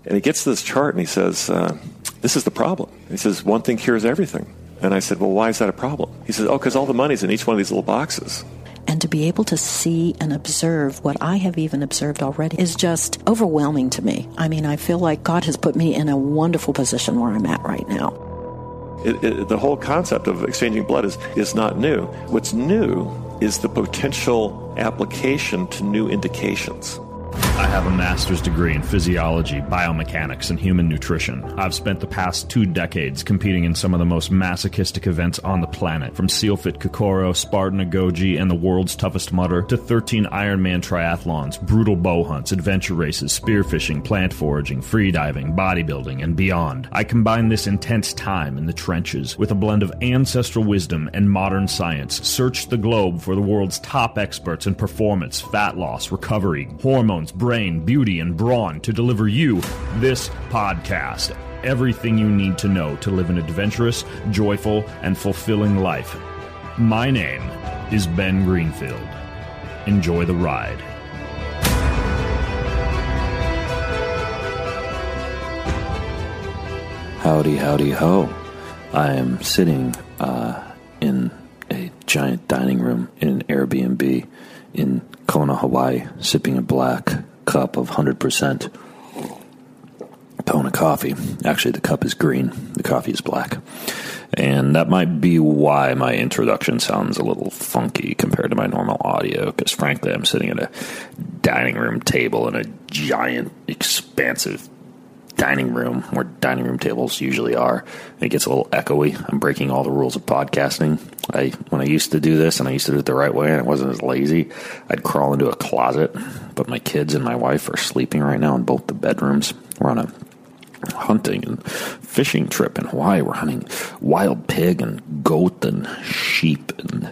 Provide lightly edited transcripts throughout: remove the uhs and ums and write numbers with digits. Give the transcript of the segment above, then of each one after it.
And he gets this chart and he says, this is the problem. He says, one thing cures everything. And I said, well, why is that a problem? He says, oh, because all the money's in each one of these little boxes. And to be able to see and observe what I have even observed already is just overwhelming to me. I mean, I feel like God has put me in a wonderful position where I'm at right now. The whole concept of exchanging blood is not new. What's new is the potential application to new indications. I have a master's degree in physiology, biomechanics, and human nutrition. I've spent the past 2 decades competing in some of the most masochistic events on the planet, from SealFit Kokoro, Spartan Agoge, and the world's toughest mudder, to 13 Ironman triathlons, brutal bow hunts, adventure races, spearfishing, plant foraging, freediving, bodybuilding, and beyond. I combine this intense time in the trenches with a blend of ancestral wisdom and modern science, searched the globe for the world's top experts in performance, fat loss, recovery, hormones, brain, beauty, and brawn to deliver you this podcast. Everything you need to know to live an adventurous, joyful, and fulfilling life. My name is Ben Greenfield. Enjoy the ride. Howdy, howdy, ho. I am sitting in a giant dining room in an Airbnb in Kona, Hawaii, sipping a black cup of 100% Kona coffee. Actually, the cup is green. The coffee is black. And that might be why my introduction sounds a little funky compared to my normal audio, because frankly, I'm sitting at a dining room table in a giant, expansive dining room where dining room tables usually are. It gets a little echoey. I'm breaking all the rules of podcasting. When I used to do this, and I used to do it the right way, and I wasn't as lazy, I'd crawl into a closet. But my kids and my wife are sleeping right now in both the bedrooms. We're on a hunting and fishing trip in Hawaii. We're hunting wild pig and goat and sheep, and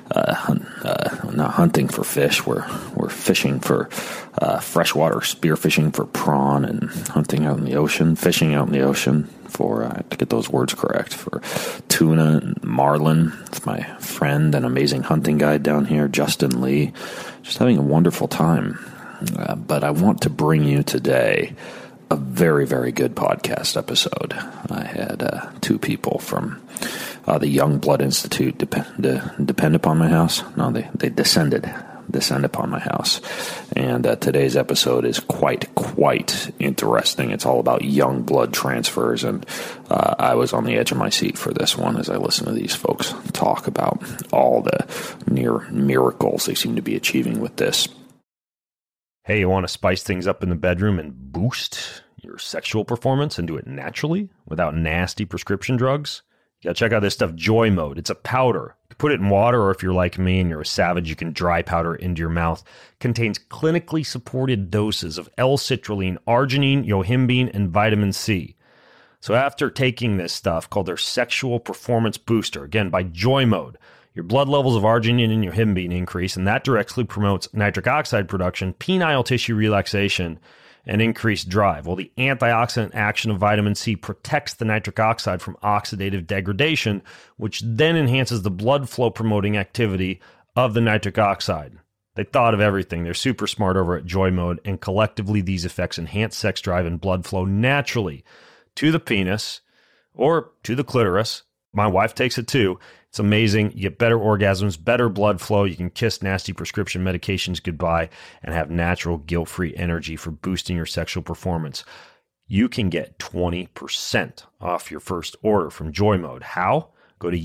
not hunting for fish. We're fishing for freshwater, spearfishing for prawn, and hunting out in the ocean, fishing out in the ocean for, to get those words correct, for tuna and marlin. It's my friend and amazing hunting guide down here, Justin Lee. Just having a wonderful time. But I want to bring you today a very, very good podcast episode. I had 2 people from the Young Blood Institute depend upon my house. No, they descend upon my house. And today's episode is quite interesting. It's all about young blood transfers, and I was on the edge of my seat for this one as I listened to these folks talk about all the near miracles they seem to be achieving with this. Hey, you want to spice things up in the bedroom and boost your sexual performance and do it naturally without nasty prescription drugs? You gotta check out this stuff, Joy Mode. It's a powder. You can put it in water, or if you're like me and you're a savage, you can dry powder into your mouth. Contains clinically supported doses of L-citrulline, arginine, yohimbine, and vitamin C. So after taking this stuff, called their Sexual Performance Booster, again, by Joy Mode, your blood levels of arginine and yohimbine increase, and that directly promotes nitric oxide production, penile tissue relaxation, and increased drive. Well, the antioxidant action of vitamin C protects the nitric oxide from oxidative degradation, which then enhances the blood flow promoting activity of the nitric oxide. They thought of everything. They're super smart over at Joy Mode, and collectively these effects enhance sex drive and blood flow naturally to the penis or to the clitoris. My wife takes it too. It's amazing. You get better orgasms, better blood flow. You can kiss nasty prescription medications goodbye and have natural, guilt-free energy for boosting your sexual performance. You can get 20% off your first order from Joy Mode. How? Go to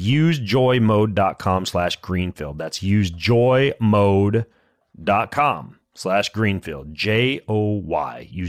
usejoymode.com/Greenfield. That's usejoymode.com/Greenfield. Joy. Use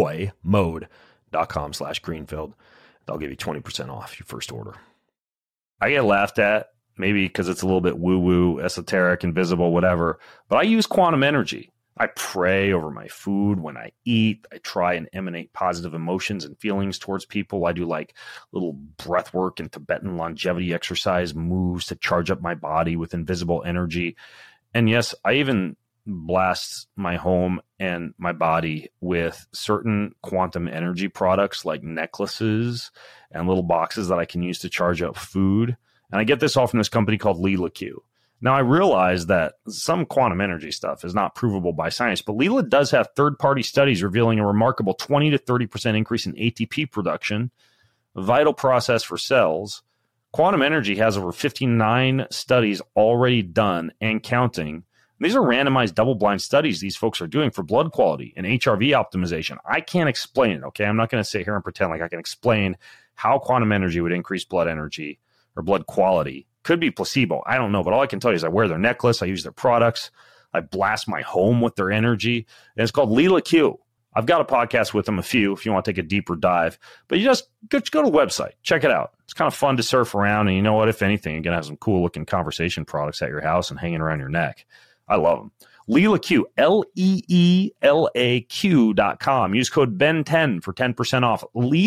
joymode.com/Greenfield. They'll give you 20% off your first order. I get laughed at, maybe because it's a little bit woo-woo, esoteric, invisible, whatever, but I use quantum energy. I pray over my food when I eat. I try and emanate positive emotions and feelings towards people. I do like little breath work and Tibetan longevity exercise moves to charge up my body with invisible energy. And yes, I even blast my home and my body with certain quantum energy products like necklaces and little boxes that I can use to charge up food. And I get this all from this company called Lila Q. Now, I realize that some quantum energy stuff is not provable by science, but Leela does have third-party studies revealing a remarkable 20 to 30% increase in ATP production, a vital process for cells. Quantum energy has over 59 studies already done and counting. These are randomized double-blind studies these folks are doing for blood quality and HRV optimization. I can't explain it, okay? I'm not going to sit here and pretend like I can explain how quantum energy would increase blood energy or blood quality. Could be placebo. I don't know. But all I can tell you is I wear their necklace. I use their products. I blast my home with their energy. And it's called Leela Q. I've got a podcast with them, a few, if you want to take a deeper dive. But you just go to the website. Check it out. It's kind of fun to surf around. And you know what? If anything, you're going to have some cool-looking conversation products at your house and hanging around your neck. I love them. Leela Q, LEELAQ.com. Use code BEN10 for 10% off.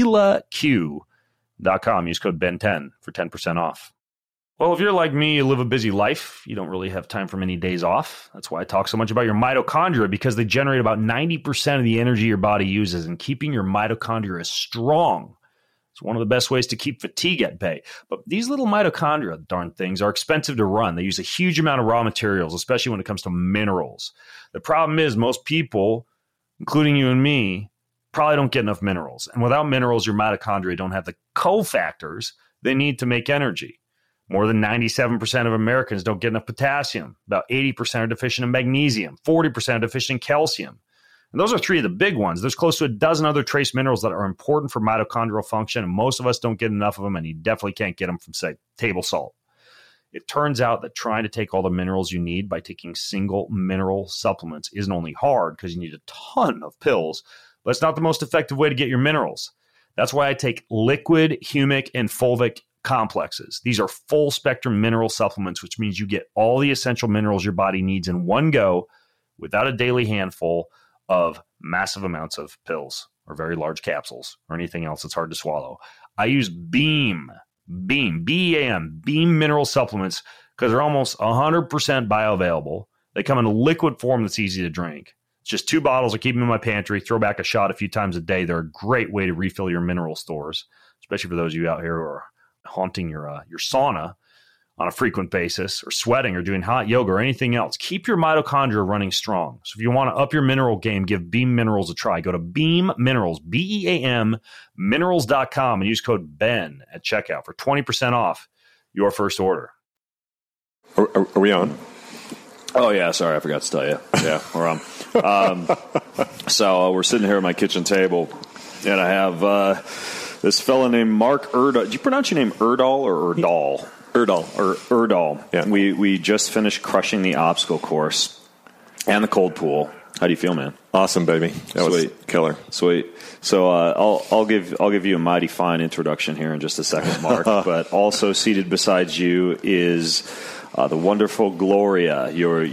LeelaQ.com. Use code BEN10 for 10% off. Well, if you're like me, you live a busy life. You don't really have time for many days off. That's why I talk so much about your mitochondria, because they generate about 90% of the energy your body uses, and keeping your mitochondria strong. It's one of the best ways to keep fatigue at bay. But these little mitochondria, darn things, are expensive to run. They use a huge amount of raw materials, especially when it comes to minerals. The problem is most people, including you and me, probably don't get enough minerals. And without minerals, your mitochondria don't have the cofactors they need to make energy. More than 97% of Americans don't get enough potassium. About 80% are deficient in magnesium. 40% are deficient in calcium. And those are three of the big ones. There's close to a dozen other trace minerals that are important for mitochondrial function, and most of us don't get enough of them, and you definitely can't get them from, say, table salt. It turns out that trying to take all the minerals you need by taking single mineral supplements isn't only hard because you need a ton of pills, but it's not the most effective way to get your minerals. That's why I take liquid, humic, and fulvic complexes. These are full spectrum mineral supplements, which means you get all the essential minerals your body needs in one go without a daily handful of massive amounts of pills or very large capsules or anything else that's hard to swallow. I use BEAM, B-E-A-M, BEAM mineral supplements because they're almost 100% bioavailable. They come in a liquid form that's easy to drink. It's just 2 bottles. I keep them in my pantry, throw back a shot a few times a day. They're a great way to refill your mineral stores, especially for those of you out here who are haunting your sauna on a frequent basis, or sweating, or doing hot yoga, or anything else. Keep your mitochondria running strong. So if you want to up your mineral game, give Beam Minerals a try. Go to Beam Minerals, B-E-A-M, minerals.com, and use code BEN at checkout for 20% off your first order. Are we on? Oh, yeah. Sorry, I forgot to tell you. Yeah, we're on. So we're sitting here at my kitchen table, and I have this fella named Mark Erdahl. Do you pronounce your name Erdahl or Erdahl? Erdahl. Yeah. We just finished crushing the obstacle course and the cold pool. How do you feel, man? Awesome, baby. That was killer. Sweet. So I'll give you a mighty fine introduction here in just a second, Mark. But also seated beside you is the wonderful Gloria.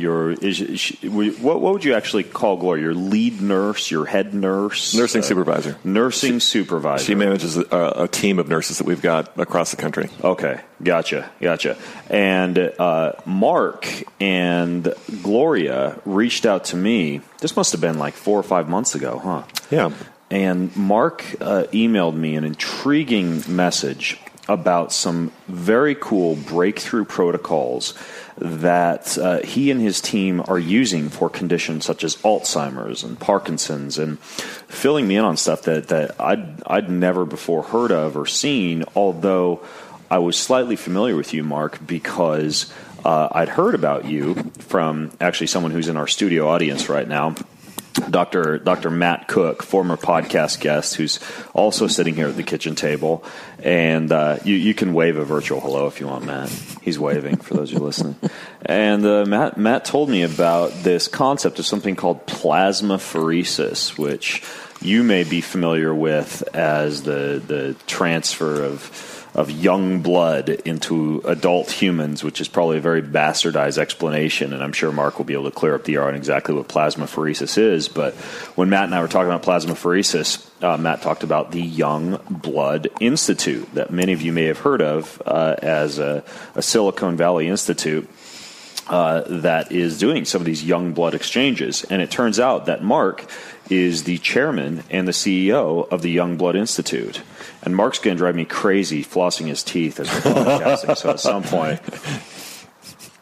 What would you actually call Gloria? Your lead nurse, your head nurse, nursing supervisor. Nursing supervisor. She manages a team of nurses that we've got across the country. Okay, gotcha. And Mark and Gloria reached out to me. This must have been like 4 or 5 months ago, huh? Yeah. And Mark emailed me an intriguing message about some very cool breakthrough protocols that he and his team are using for conditions such as Alzheimer's and Parkinson's, and filling me in on stuff that I'd never before heard of or seen, although I was slightly familiar with you, Mark, because I'd heard about you from actually someone who's in our studio audience right now, Dr. Matt Cook, former podcast guest, who's also sitting here at the kitchen table. And you can wave a virtual hello if you want, Matt. He's waving for those who are listening. And Matt told me about this concept of something called plasmapheresis, which you may be familiar with as the transfer of young blood into adult humans, which is probably a very bastardized explanation, and I'm sure Mark will be able to clear up the air on exactly what plasmapheresis is. But when Matt and I were talking about plasmapheresis, Matt talked about the Young Blood Institute that many of you may have heard of as a Silicon Valley Institute that is doing some of these young blood exchanges. And it turns out that Mark is the chairman and the CEO of the Young Blood Institute. And Mark's going to drive me crazy flossing his teeth as we're podcasting. So at some point,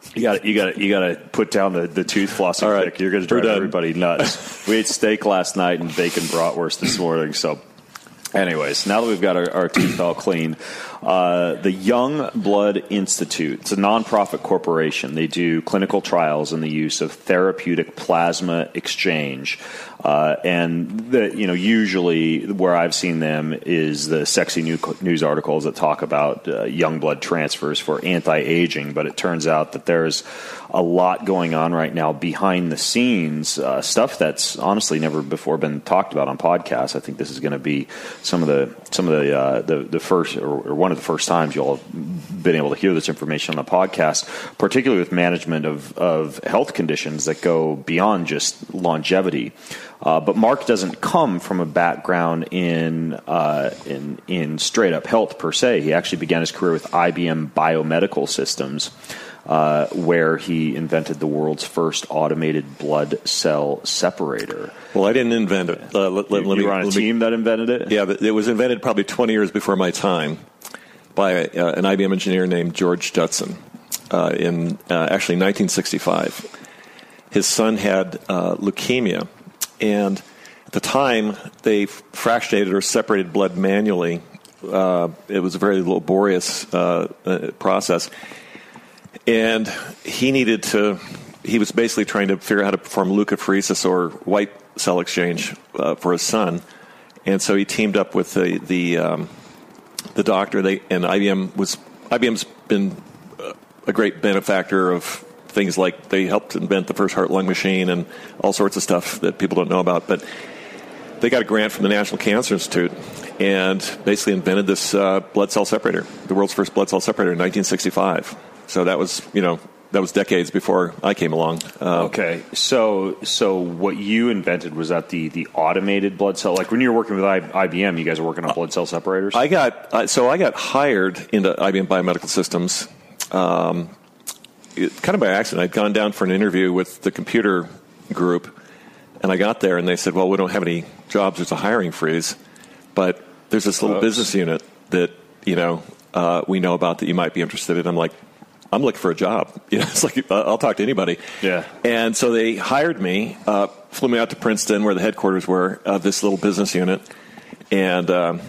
You got to put down the tooth flossing. All right. Pick. You're going to drive everybody nuts. We ate steak last night and bacon bratwurst this morning. So, anyways, now that we've got our teeth all clean, the Young Blood Institute, it's a nonprofit corporation. They do clinical trials in the use of therapeutic plasma exchange. And usually where I've seen them is the sexy news articles that talk about young blood transfers for anti-aging. But it turns out that there's a lot going on right now behind the scenes, stuff that's honestly never before been talked about on podcasts. I think this is going to be some of the first or one of the first times you'll have been able to hear this information on a podcast, particularly with management of health conditions that go beyond just longevity. But Mark doesn't come from a background in straight up health per se. He actually began his career with IBM Biomedical Systems, where he invented the world's first automated blood cell separator. Well, I didn't invent it. You were on a team that invented it? Yeah, but it was invented probably 20 years before my time by an IBM engineer named George Judson in actually 1965. His son had leukemia. And at the time, they fractionated or separated blood manually. It was a very laborious process. And he was basically trying to figure out how to perform leukapheresis or white cell exchange for his son. And so he teamed up with the doctor. And IBM's been a great benefactor of things like they helped invent the first heart-lung machine and all sorts of stuff that people don't know about. But they got a grant from the National Cancer Institute and basically invented this blood cell separator, the world's first blood cell separator in 1965. So that was decades before I came along. Okay. So what you invented was that the automated blood cell, like when you were working with IBM, you guys were working on blood cell separators? I got hired into IBM Biomedical Systems kind of by accident. I'd gone down for an interview with the computer group, and I got there, and they said, well, we don't have any jobs. There's a hiring freeze. But there's this little business unit that, we know about that you might be interested in. I'm like, I'm looking for a job. It's like, I'll talk to anybody. Yeah. And so they hired me, flew me out to Princeton, where the headquarters were of this little business unit, and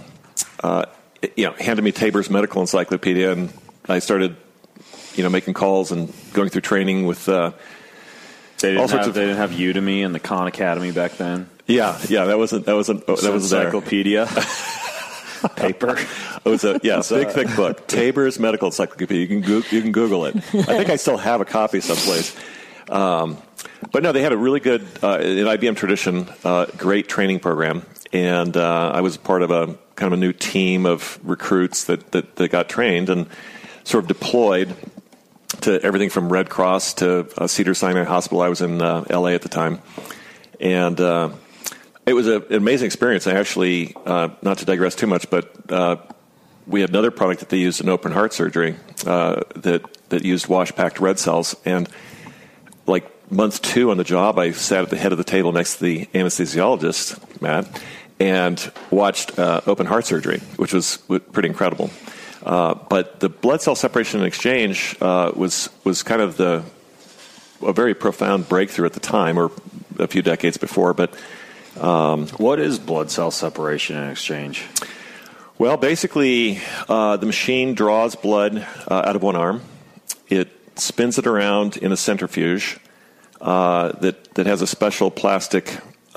handed me Taber's Medical Encyclopedia, and I started making calls and going through training with all sorts of. They didn't have Udemy and the Khan Academy back then. Yeah, that was encyclopedia paper. It was a big thick book, Taber's Medical Encyclopedia. You can Google it. I think I still have a copy someplace. But no, they had a really good in IBM tradition, great training program, and I was part of a kind of a new team of recruits that got trained and sort of deployed to everything from Red Cross to Cedars-Sinai Hospital. I was in L.A. at the time. And it was an amazing experience. I actually, not to digress too much, but we had another product that they used in open heart surgery that used wash-packed red cells. And like month 2 on the job, I sat at the head of the table next to the anesthesiologist, Matt, and watched open heart surgery, which was pretty incredible. But the blood cell separation and exchange was kind of a very profound breakthrough at the time, or a few decades before. But what is blood cell separation and exchange? Well, basically, the machine draws blood out of one arm. It spins it around in a centrifuge that has a special plastic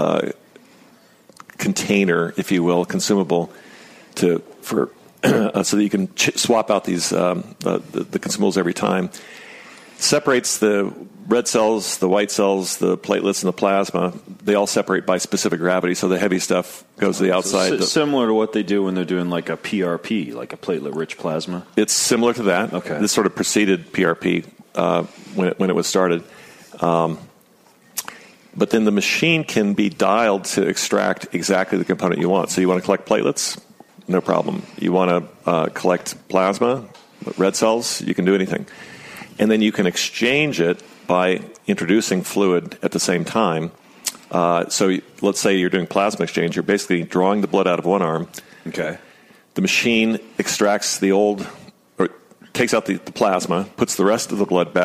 container, if you will, consumable for. So that you can swap out these the consumables every time. Separates the red cells, the white cells, the platelets, and the plasma. They all separate by specific gravity, so the heavy stuff goes to the outside. So similar to what they do when they're doing like a PRP, like a platelet-rich plasma? It's similar to that. Okay. This sort of preceded PRP when it was started. But then the machine can be dialed to extract exactly the component you want. So you want to collect platelets? No problem. You want to collect plasma, red cells, you can do anything. And then you can exchange it by introducing fluid at the same time. So let's say you're doing plasma exchange. You're basically drawing the blood out of one arm. Okay. The machine extracts takes out the plasma, puts the rest of the blood back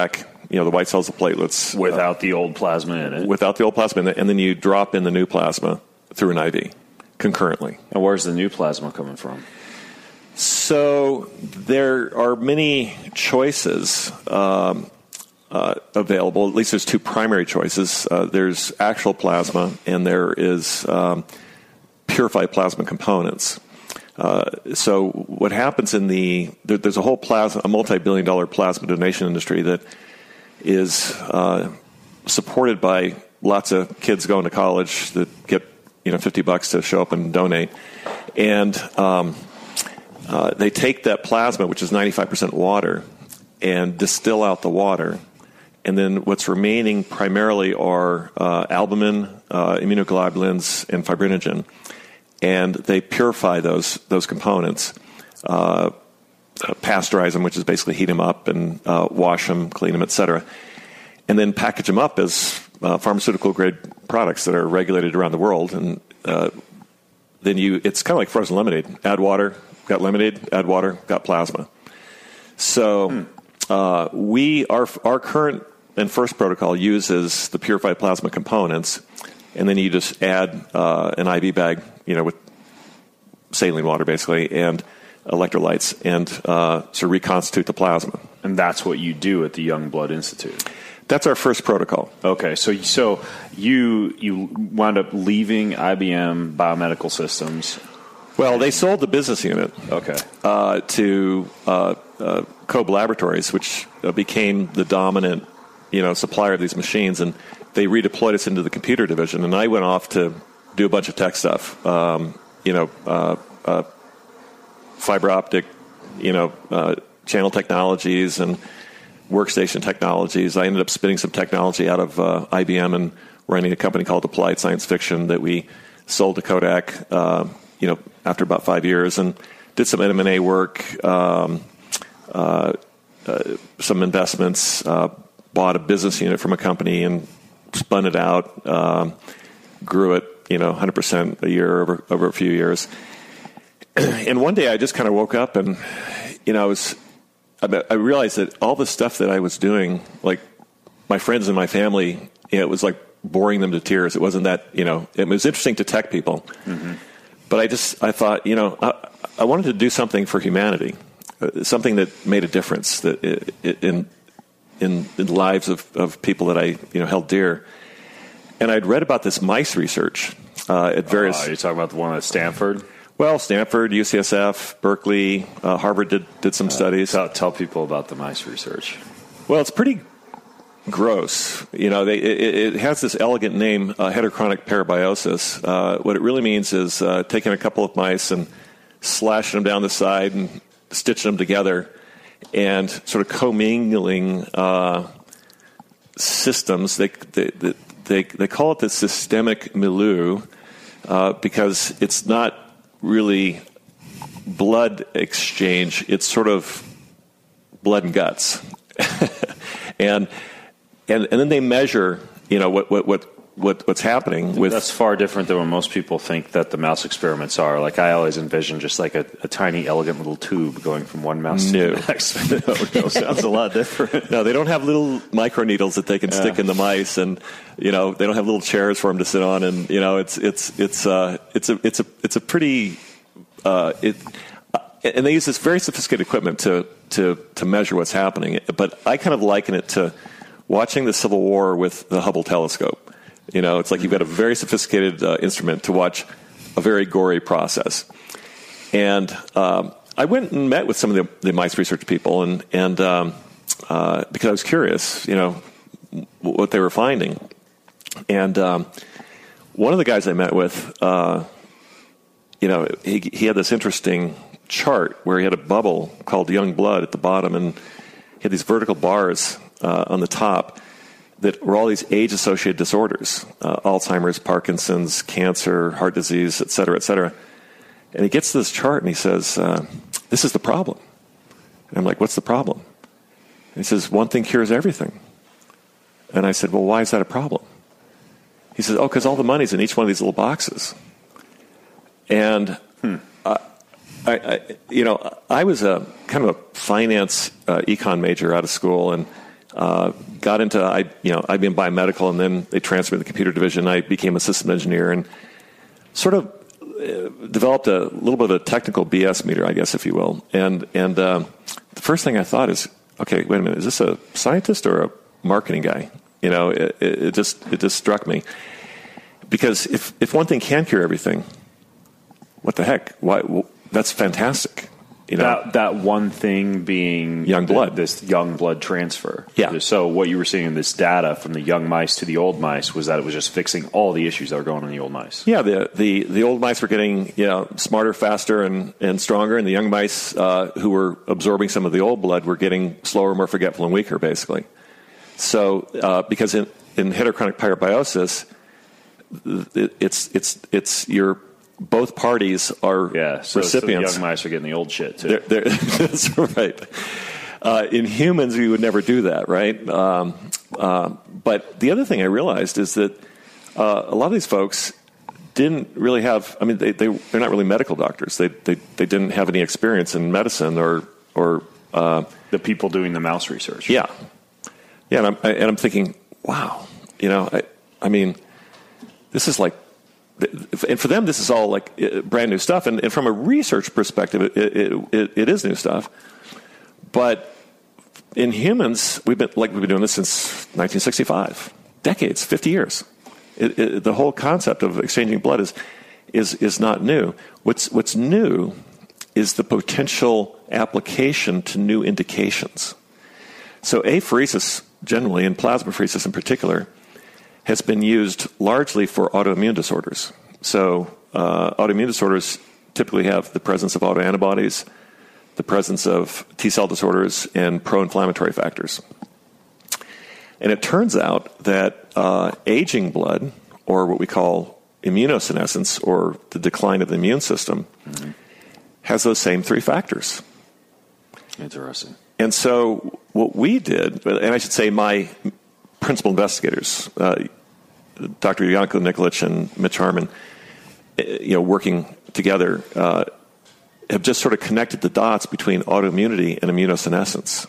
the white cells, the platelets. Without the old plasma in it. Without the old plasma in it. And then you drop in the new plasma through an IV concurrently. And where's the new plasma coming from? So there are many choices available. At least there's two primary choices. There's actual plasma, and there is purified plasma components. So what happens there's a whole a multi-billion-dollar plasma donation industry that is supported by lots of kids going to college that get $50 to show up and donate, and they take that plasma, which is 95% water, and distill out the water, and then what's remaining primarily are albumin, immunoglobulins, and fibrinogen. And they purify those components, pasteurize them, which is basically heat them up and wash them, clean them, etc., and then package them up as pharmaceutical-grade products that are regulated around the world. And then it's kind of like frozen lemonade. Add water, got lemonade. Add water, got plasma. So our current and first protocol uses the purified plasma components, and then you just add an IV bag, with saline water basically, and electrolytes, and sort of reconstitute the plasma. And that's what you do at the Young Blood Institute. That's our first protocol. Okay, so you wound up leaving IBM Biomedical Systems. Well, they sold the business unit. Okay. To Cobe Laboratories, which became the dominant supplier of these machines, and they redeployed us into the computer division, and I went off to do a bunch of tech stuff, fiber optic, channel technologies and workstation technologies. I ended up spinning some technology out of IBM and running a company called Applied Science Fiction that we sold to Kodak, after about 5 years, and did some M&A work, some investments, bought a business unit from a company and spun it out, grew it, 100% a year over a few years. And one day I just kind of woke up and, I realized that all the stuff that I was doing, like my friends and my family, it was like boring them to tears. It wasn't that, it was interesting to tech people. Mm-hmm. But I thought, I wanted to do something for humanity, something that made a difference that in the lives of people that I held dear. And I'd read about this mice research at various. You're talking about the one at Stanford? Well, Stanford, UCSF, Berkeley, Harvard did some studies. Tell people about the mice research. Well, it's pretty gross. It has this elegant name, heterochronic parabiosis. What it really means is taking a couple of mice and slashing them down the side and stitching them together, and sort of commingling systems. They call it the systemic milieu because it's not really blood exchange. It's sort of blood and guts, and then they measure, what's happening with. That's far different than what most people think that the mouse experiments are. Like I always envision just like a tiny, elegant little tube going from one mouse to the next. No, sounds a lot different. No, they don't have little micro needles that they can stick in the mice, and they don't have little chairs for them to sit on, and it's a pretty. And they use this very sophisticated equipment to measure what's happening. But I kind of liken it to watching the Civil War with the Hubble telescope. It's like you've got a very sophisticated instrument to watch a very gory process. And I went and met with some of the mice research people, and because I was curious, what they were finding. And one of the guys I met with, he had this interesting chart where he had a bubble called young blood at the bottom, and he had these vertical bars on the top that were all these age-associated disorders, Alzheimer's, Parkinson's, cancer, heart disease, et cetera, et cetera. And he gets to this chart and he says, this is the problem. And I'm like, what's the problem? And he says, one thing cures everything. And I said, well, why is that a problem? He says, because all the money's in each one of these little boxes. And I was a kind of a finance econ major out of school, and got into IBM Biomedical, and then they transferred me to the computer division. I became a system engineer and sort of developed a little bit of a technical BS meter, I guess, if you will. And the first thing I thought is, okay, wait a minute, is this a scientist or a marketing guy? It just struck me, because if one thing can cure everything, what the heck? Why? That's fantastic. That one thing being young blood, this young blood transfer. Yeah. So what you were seeing in this data from the young mice to the old mice was that it was just fixing all the issues that were going on in the old mice. Yeah. The old mice were getting smarter, faster, and stronger, and the young mice who were absorbing some of the old blood were getting slower, more forgetful, and weaker, basically. So because in heterochronic pyrobiosis, it's your both parties are recipients. So the young mice are getting the old shit too. That's right. In humans, we would never do that, right? But the other thing I realized is that a lot of these folks didn't really have. I mean, they're not really medical doctors. They didn't have any experience in medicine or the people doing the mouse research. Yeah. And I'm thinking, wow, I mean, this is like. And for them, this is all like brand new stuff. And from a research perspective, it is new stuff. But in humans, we've been doing this since 1965, decades, 50 years. The whole concept of exchanging blood is not new. What's new is the potential application to new indications. So apheresis generally, and plasmapheresis in particular, has been used largely for autoimmune disorders. So autoimmune disorders typically have the presence of autoantibodies, the presence of T-cell disorders, and pro-inflammatory factors. And it turns out that aging blood, or what we call immunosenescence, or the decline of the immune system, has those same three factors. Interesting. And so what we did, and I should say my principal investigators, Dr. Janko Nikolic and Mitch Harmon, working together, have just sort of connected the dots between autoimmunity and immunosenescence.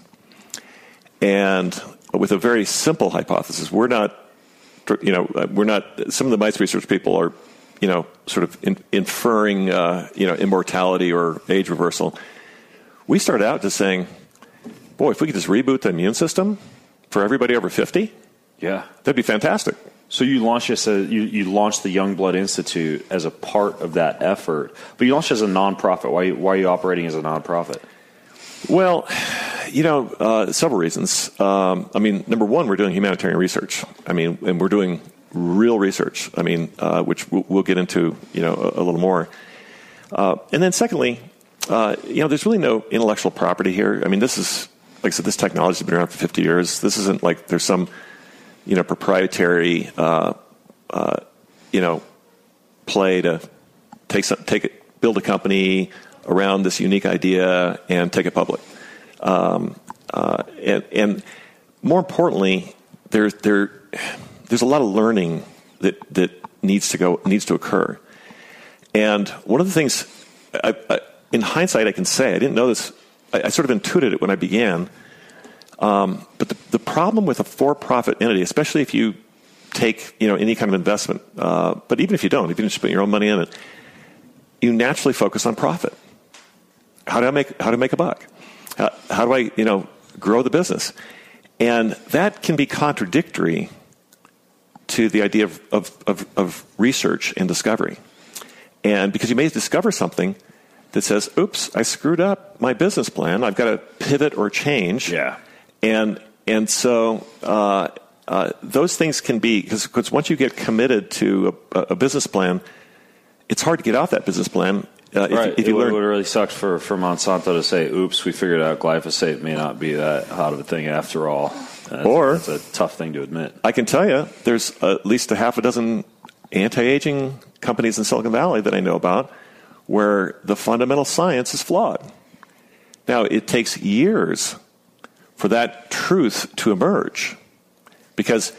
And with a very simple hypothesis, we're not, some of the mice research people are, sort of inferring, immortality or age reversal. We started out just saying, boy, if we could just reboot the immune system for everybody over 50, that'd be fantastic. So you launched you launched the Young Blood Institute as a part of that effort, but you launched as a nonprofit. Why are you operating as a nonprofit? Well, several reasons. Number one, we're doing humanitarian research. And we're doing real research. Which we'll get into, a little more. And then secondly, there's really no intellectual property here. This is, like I said, this technology has been around for 50 years. This isn't like there's some proprietary, play to build a company around this unique idea and take it public. And more importantly, there's a lot of learning that needs to occur. And one of the things, in hindsight, I can say, I didn't know this. I sort of intuited it when I began. But the problem with a for-profit entity, especially if you take any kind of investment, but even if you don't, if you just put your own money in it, you naturally focus on profit. How do I make a buck? How do I grow the business? And that can be contradictory to the idea of research and discovery. And because you may discover something that says, "Oops, I screwed up my business plan. I've got to pivot or change." Yeah. And so those things can be, because once you get committed to a business plan, it's hard to get off that business plan. If you learn. It would really suck for Monsanto to say, "Oops, we figured out glyphosate may not be that hot of a thing after all." It's a tough thing to admit. I can tell you, there's at least a half a dozen anti-aging companies in Silicon Valley that I know about where the fundamental science is flawed. Now, it takes years for that truth to emerge, because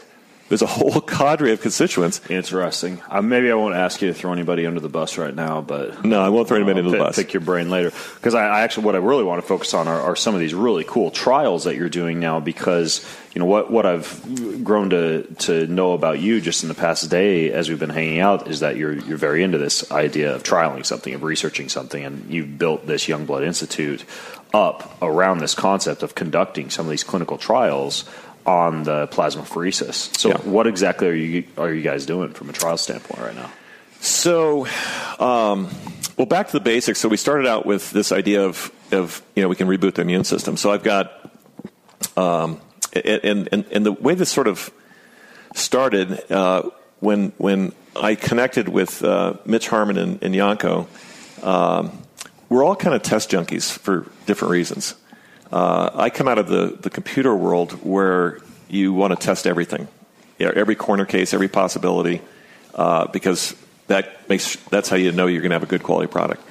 there's a whole cadre of constituents. Interesting. Maybe I won't ask you to throw anybody under the bus right now, but no, I won't throw anybody under the bus. Pick your brain later, because I actually what I really want to focus on are some of these really cool trials that you're doing now. Because what I've grown to know about you just in the past day as we've been hanging out is that you're very into this idea of trialing something, of researching something, and you've built this Youngblood Institute up around this concept of conducting some of these clinical trials on the plasmapheresis. So what exactly are you guys doing from a trial standpoint right now? So, well, back to the basics. So we started out with this idea of we can reboot the immune system. So I've got, and the way this sort of started when I connected with Mitch Harmon and Yanko, we're all kind of test junkies for different reasons. I come out of the computer world where you want to test everything, every corner case, every possibility, because that's how you know you're going to have a good quality product.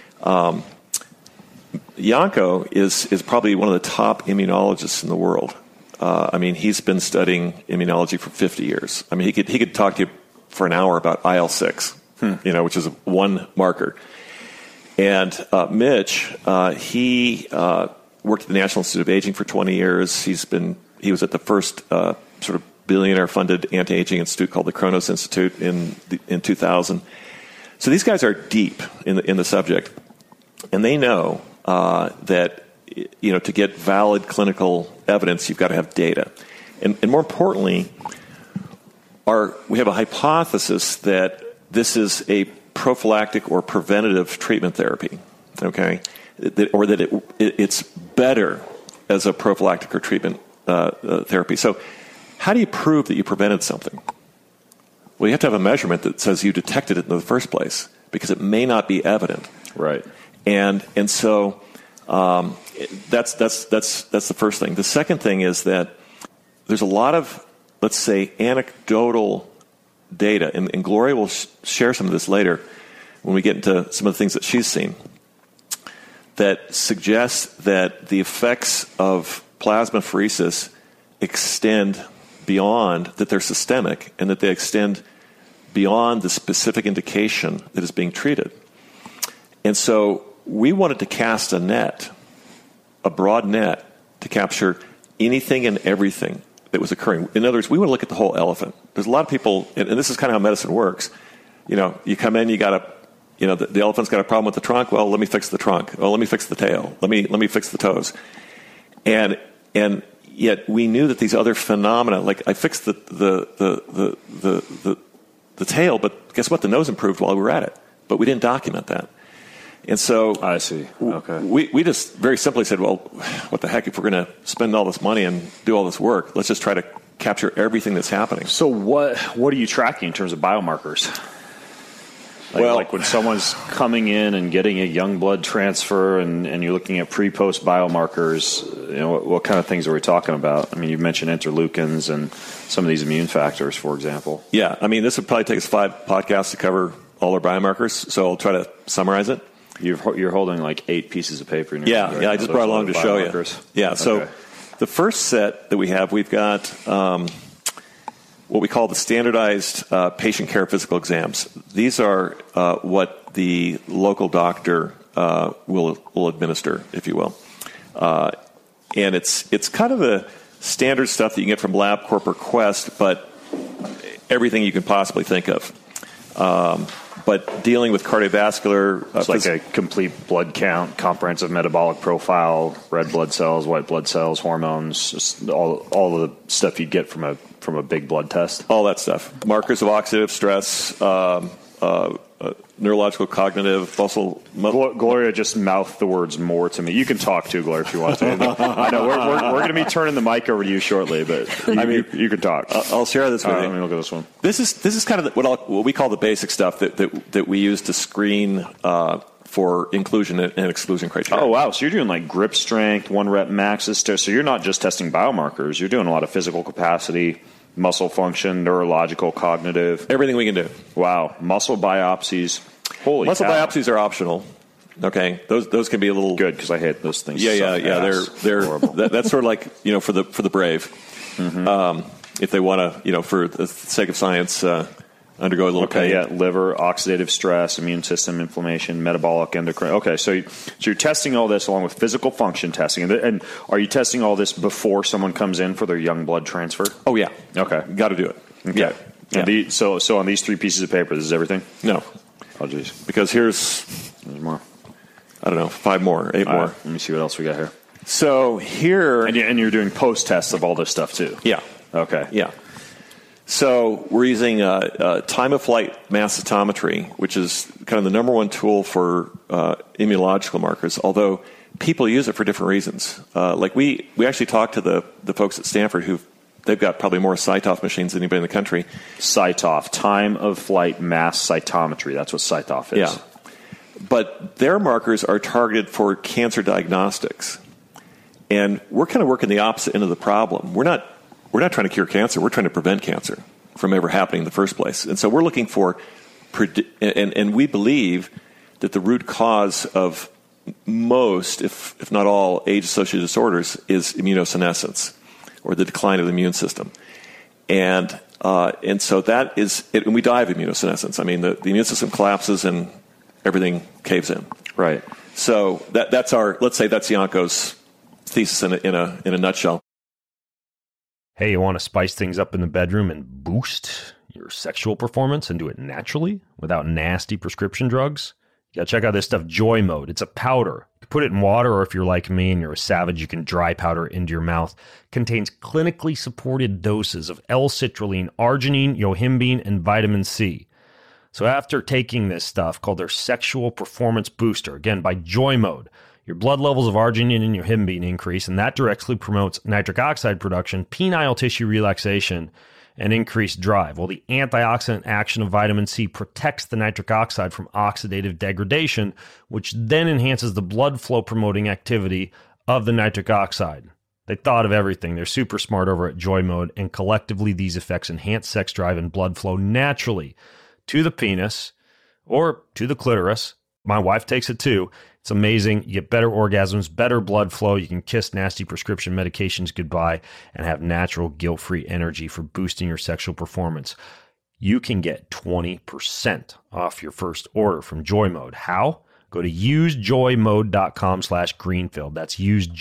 Yanko is probably one of the top immunologists in the world. He's been studying immunology for 50 years. He could talk to you for an hour about IL-6, which is one marker. And Mitch, he worked at the National Institute of Aging for 20 years. He was at the first sort of billionaire-funded anti-aging institute called the Kronos Institute in 2000. So these guys are deep in the subject, and they know that to get valid clinical evidence, you've got to have data, and more importantly, we have a hypothesis that this is a prophylactic or preventative treatment therapy. Okay. Or that it's better as a prophylactic or treatment therapy. So how do you prove that you prevented something? Well, you have to have a measurement that says you detected it in the first place, because it may not be evident. Right. And so that's the first thing. The second thing is that there's a lot of, let's say, anecdotal data, and Gloria will share some of this later when we get into some of the things that she's seen, that suggests that the effects of plasmapheresis extend beyond, that they're systemic, and that they extend beyond the specific indication that is being treated. And so we wanted to cast a broad net, to capture anything and everything that was occurring. In other words, we want to look at the whole elephant. There's a lot of people, and this is kind of how medicine works. You come in, you got to, the elephant's got a problem with the trunk. Well, let me fix the trunk. Oh, let me fix the tail. Let me fix the toes. And yet we knew that these other phenomena, like I fixed the tail, but guess what? The nose improved while we were at it, but we didn't document that. And so I see. Okay. We just very simply said, well, what the heck, if we're going to spend all this money and do all this work, let's just try to capture everything that's happening. So what are you tracking in terms of biomarkers? Like when someone's coming in and getting a young blood transfer and you're looking at pre-post biomarkers, what kind of things are we talking about? You mentioned interleukins and some of these immune factors, for example. Yeah, this would probably take us 5 podcasts to cover all our biomarkers, so I'll try to summarize it. You're holding like 8 pieces of paper in your hand. Yeah, I just brought along to show you. Yeah, so the first set that we've got what we call the standardized patient care physical exams. These are what the local doctor will administer, if you will. And it's kind of the standard stuff that you can get from LabCorp or Quest, but everything you can possibly think of. But dealing with cardiovascular... it's like a complete blood count, comprehensive metabolic profile, red blood cells, white blood cells, hormones, just all of the stuff you'd get from a big blood test. All that stuff. Markers of oxidative stress, neurological, cognitive, muscle... Gloria just mouthed the words more to me. You can talk too, Gloria, if you want to. I know we're going to be turning the mic over to you shortly, but you can talk. I'll share this with you. Let me look at this one. This is kind of what we call the basic stuff that we use to screen for inclusion and exclusion criteria. Oh, wow. So you're doing like grip strength, 1 rep maxes. So you're not just testing biomarkers. You're doing a lot of physical capacity, muscle function, neurological, cognitive. Everything we can do. Wow. Muscle biopsies. Holy Muscle cow. biopsies are optional. Okay, those can be a little good because I hate those things. Yeah. They're horrible. That's sort of like for the brave. Mm-hmm. if they want to, for the sake of science, undergo a little pain. Yeah, liver, oxidative stress, immune system inflammation, metabolic, endocrine. Okay, so you're testing all this along with physical function testing. And are you testing all this before someone comes in for their young blood transfer? Oh, yeah. Okay. Got to do it. Okay. Yeah. And so on these 3 pieces of paper, this is everything? No. Oh, geez. Because there's more. I don't know, 5 more, 8 more. Right, let me see what else we got here. So here... And you're doing post-tests of all this stuff, too? Yeah. Okay. Yeah. So we're using time-of-flight mass cytometry, which is kind of the number one tool for immunological markers, although people use it for different reasons. Like we actually talked to the folks at Stanford they've got probably more CyTOF machines than anybody in the country. CyTOF, time-of-flight mass cytometry. That's what CyTOF is. Yeah. But their markers are targeted for cancer diagnostics. And we're kind of working the opposite end of the problem. We're not trying to cure cancer. We're trying to prevent cancer from ever happening in the first place. And so we're looking for, and we believe that the root cause of most, if not all, age-associated disorders is immunosenescence, or the decline of the immune system. And so that is it. And we die of immunosenescence. I mean, the immune system collapses and everything caves in. Right. So that's let's say that's Janko's thesis in a nutshell. Hey, you want to spice things up in the bedroom and boost your sexual performance and do it naturally without nasty prescription drugs? You got to check out this stuff, Joy Mode. It's a powder. You can put it in water, or if you're like me and you're a savage, you can dry powder it into your mouth. Contains clinically supported doses of L-citrulline, arginine, yohimbine, and vitamin C. So after taking this stuff called their Sexual Performance Booster, again, by Joy Mode, your blood levels of arginine and yohimbine increase, and that directly promotes nitric oxide production, penile tissue relaxation, and increased drive. Well, the antioxidant action of vitamin C protects the nitric oxide from oxidative degradation, which then enhances the blood flow promoting activity of the nitric oxide. They thought of everything. They're super smart over at Joy Mode, and collectively these effects enhance sex drive and blood flow naturally to the penis or to the clitoris. My wife takes it too. It's amazing. You get better orgasms, better blood flow. You can kiss nasty prescription medications goodbye and have natural guilt-free energy for boosting your sexual performance. You can get 20% off your first order from Joy Mode. How? Go to usejoymode.com/Greenfield. That's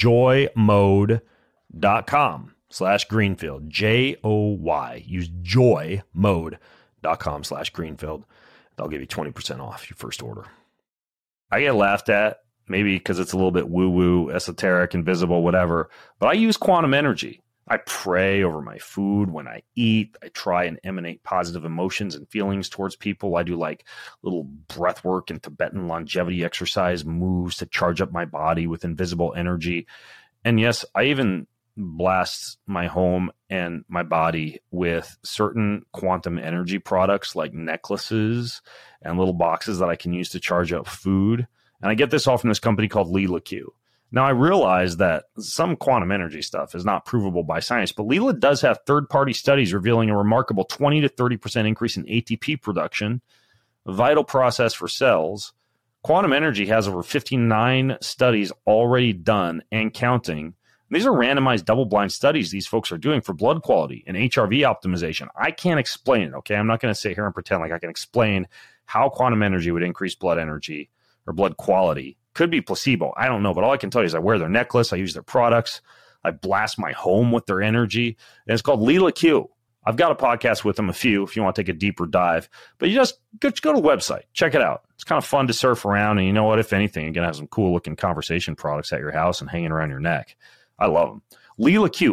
usejoymode.com/Greenfield. JOY. Use joymode.com/Greenfield. They'll give you 20% off your first order. I get laughed at, maybe because it's a little bit woo-woo, esoteric, invisible, whatever, but I use quantum energy. I pray over my food when I eat. I try and emanate positive emotions and feelings towards people. I do like little breath work and Tibetan longevity exercise moves to charge up my body with invisible energy. And yes, I even blast my home and my body with certain quantum energy products like necklaces and little boxes that I can use to charge up food. And I get this all from this company called Leela Q. Now, I realize that some quantum energy stuff is not provable by science, but Leela does have third-party studies revealing a remarkable 20 to 30% increase in ATP production, a vital process for cells. Quantum energy has over 59 studies already done and counting. These are randomized double-blind studies these folks are doing for blood quality and HRV optimization. I can't explain it, okay? I'm not going to sit here and pretend like I can explain how quantum energy would increase blood energy or blood quality. Could be placebo. I don't know, but all I can tell you is I wear their necklace. I use their products. I blast my home with their energy. And it's called Leela Q. I've got a podcast with them, if you want to take a deeper dive. But you just go to the website. Check it out. It's kind of fun to surf around. And you know what? If anything, you're going to have some cool-looking conversation products at your house and hanging around your neck. I love them. Leela Q,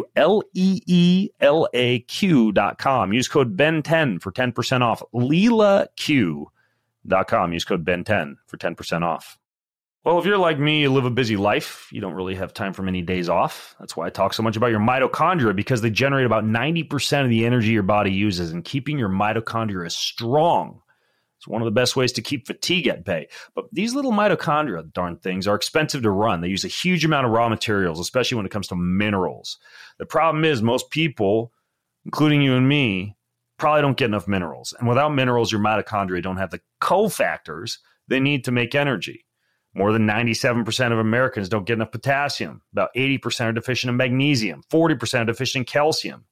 LEELAQ.com. Use code BEN10 for 10% off. LeelaQ.com. Use code BEN10 for 10% off. Well, if you're like me, you live a busy life. You don't really have time for many days off. That's why I talk so much about your mitochondria, because they generate about 90% of the energy your body uses, and keeping your mitochondria strong is one of the best ways to keep fatigue at bay. But these little mitochondria, darn things, are expensive to run. They use a huge amount of raw materials, especially when it comes to minerals. The problem is most people, including you and me, probably don't get enough minerals. And without minerals, your mitochondria don't have the cofactors they need to make energy. More than 97% of Americans don't get enough potassium. About 80% are deficient in magnesium. 40% are deficient in calcium.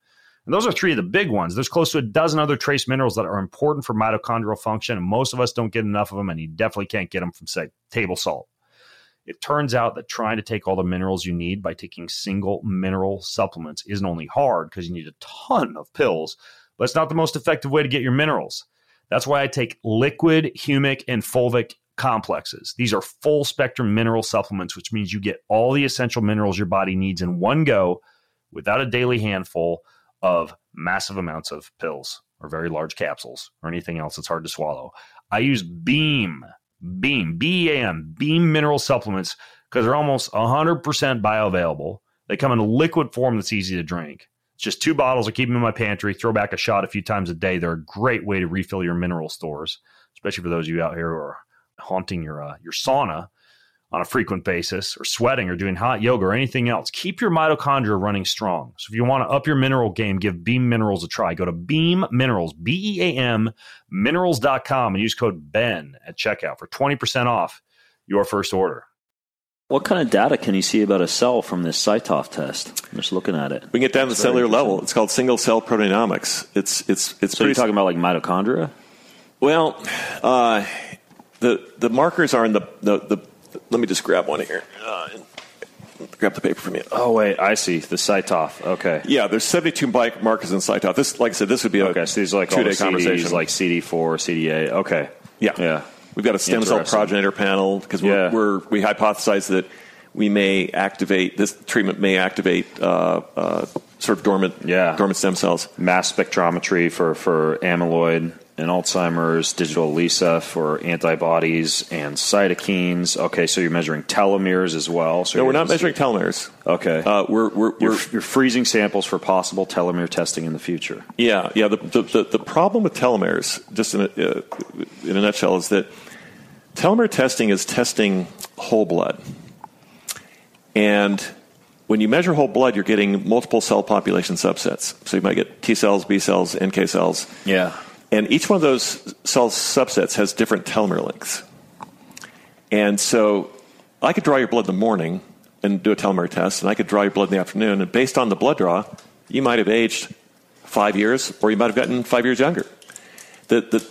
And those are 3 of the big ones. There's close to a dozen other trace minerals that are important for mitochondrial function, and most of us don't get enough of them, and you definitely can't get them from, say, table salt. It turns out that trying to take all the minerals you need by taking single mineral supplements isn't only hard because you need a ton of pills, but it's not the most effective way to get your minerals. That's why I take liquid, humic, and fulvic complexes. These are full spectrum mineral supplements, which means you get all the essential minerals your body needs in one go without a daily handful of massive amounts of pills or very large capsules or anything else that's hard to swallow. I use BEAM, B-E-A-M, BEAM mineral supplements because they're almost 100% bioavailable. They come in a liquid form that's easy to drink. It's just 2 bottles. I keep them in my pantry, throw back a shot a few times a day. They're a great way to refill your mineral stores, especially for those of you out here who are haunting your sauna on a frequent basis, or sweating, or doing hot yoga, or anything else. Keep your mitochondria running strong. So if you want to up your mineral game, give Beam Minerals a try. Go to Beam Minerals, B-E-A-M, minerals.com, and use code BEN at checkout for 20% off your first order. What kind of data can you see about a cell from this CyTOF test? I'm just looking at it. We can get down to the cellular level. It's called single cell proteomics. So you're talking about like mitochondria? Well, the markers are in the let me just grab one here. Grab the paper from you. Oh, wait, I see. The CyTOF. Okay. Yeah, there's 72 markers in CyTOF. This, like I said, this would be a so these are like 2-day conversation. Like CD4, CDA. Okay. Yeah. We've got a stem cell progenitor panel because we hypothesize that this treatment may activate sort of dormant stem cells. Mass spectrometry for amyloid and Alzheimer's, digital ELISA for antibodies and cytokines. Okay, so you're measuring telomeres as well. So no, we're not measuring telomeres. Okay, you're freezing samples for possible telomere testing in the future. Yeah. The problem with telomeres, just in a nutshell, is that telomere testing is testing whole blood, and when you measure whole blood, you're getting multiple cell population subsets. So you might get T cells, B cells, NK cells. Yeah. And each one of those cell subsets has different telomere lengths. And so I could draw your blood in the morning and do a telomere test, and I could draw your blood in the afternoon. And based on the blood draw, you might have aged 5 years, or you might have gotten 5 years younger. There's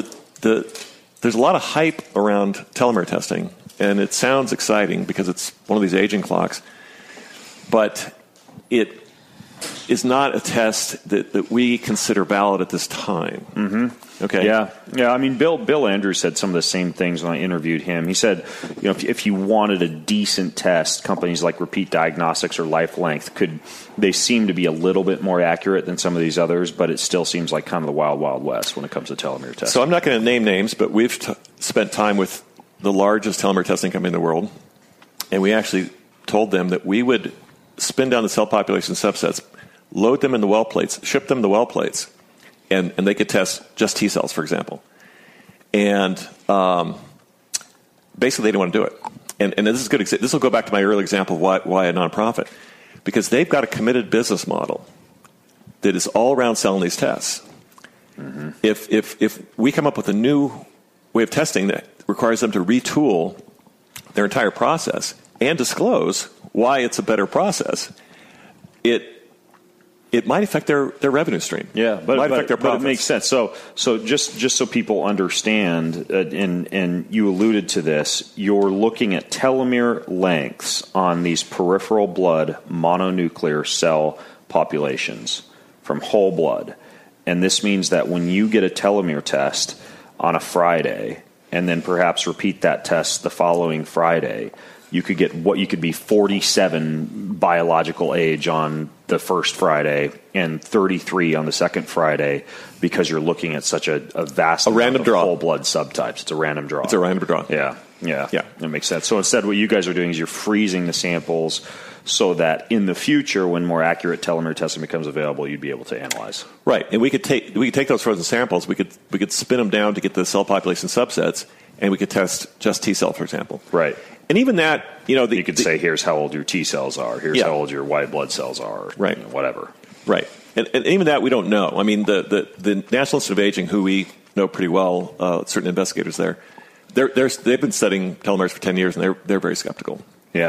a lot of hype around telomere testing, and it sounds exciting because it's one of these aging clocks. But it is not a test that we consider valid at this time. Mm-hmm. Okay. Yeah. I mean, Bill Andrews said some of the same things when I interviewed him. He said, if you wanted a decent test, companies like Repeat Diagnostics or LifeLength they seem to be a little bit more accurate than some of these others, but it still seems like kind of the wild, wild west when it comes to telomere testing. So I'm not going to name names, but we've spent time with the largest telomere testing company in the world, and we actually told them that we would spin down the cell population subsets, load them in the well plates, ship them the well plates, and they could test just T cells, for example. And basically, they didn't want to do it. And this is good. This will go back to my earlier example of why a nonprofit, because they've got a committed business model that is all around selling these tests. Mm-hmm. If we come up with a new way of testing that requires them to retool their entire process and disclose why it's a better process, it might affect their revenue stream. Yeah, but it makes sense. So just so people understand, and you alluded to this, you're looking at telomere lengths on these peripheral blood mononuclear cell populations from whole blood. And this means that when you get a telomere test on a Friday and then perhaps repeat that test the following Friday, you could be 47 biological age on the first Friday and 33 on the second Friday because you're looking at such a vast random of draw. whole blood subtypes. It's a random draw. It's a random draw. Yeah. That makes sense. So instead, what you guys are doing is you're freezing the samples so that in the future, when more accurate telomere testing becomes available, you'd be able to analyze. Right, and we could take those frozen samples. We could spin them down to get the cell population subsets, and we could test just T cell, for example. Right. And even that, you could say, here's how old your T cells are. Here's how old your white blood cells are. Right. Whatever. Right. And even that we don't know. I mean, the National Institute of Aging, who we know pretty well, certain investigators there, they've been studying telomeres for 10 years, and they're very skeptical. Yeah.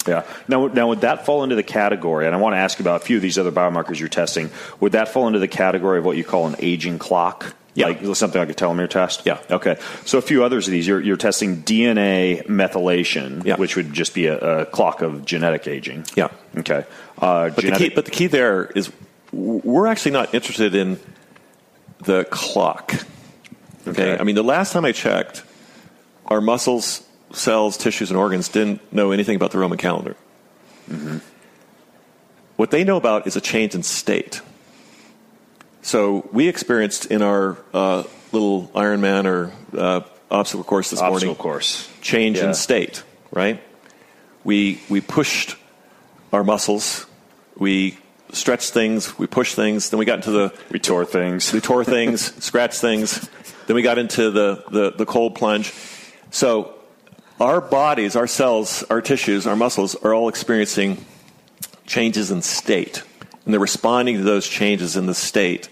Yeah. Now, would that fall into the category, and I want to ask you about a few of these other biomarkers you're testing, would that fall into the category of what you call an aging clock? Yeah. Like something like a telomere test? Yeah. Okay. So a few others of these, you're testing DNA methylation, which would just be a clock of genetic aging. Yeah. Okay. But the key there is we're actually not interested in the clock. Okay. I mean, the last time I checked, our muscles, cells, tissues, and organs didn't know anything about the Roman calendar. Mm-hmm. What they know about is a change in state. So we experienced in our little Ironman or obstacle course this morning change in state, right? We pushed our muscles, we stretched things, we pushed things, then we got into we tore things, scratched things, then we got into the cold plunge. So our bodies, our cells, our tissues, our muscles are all experiencing changes in state, and they're responding to those changes in the state.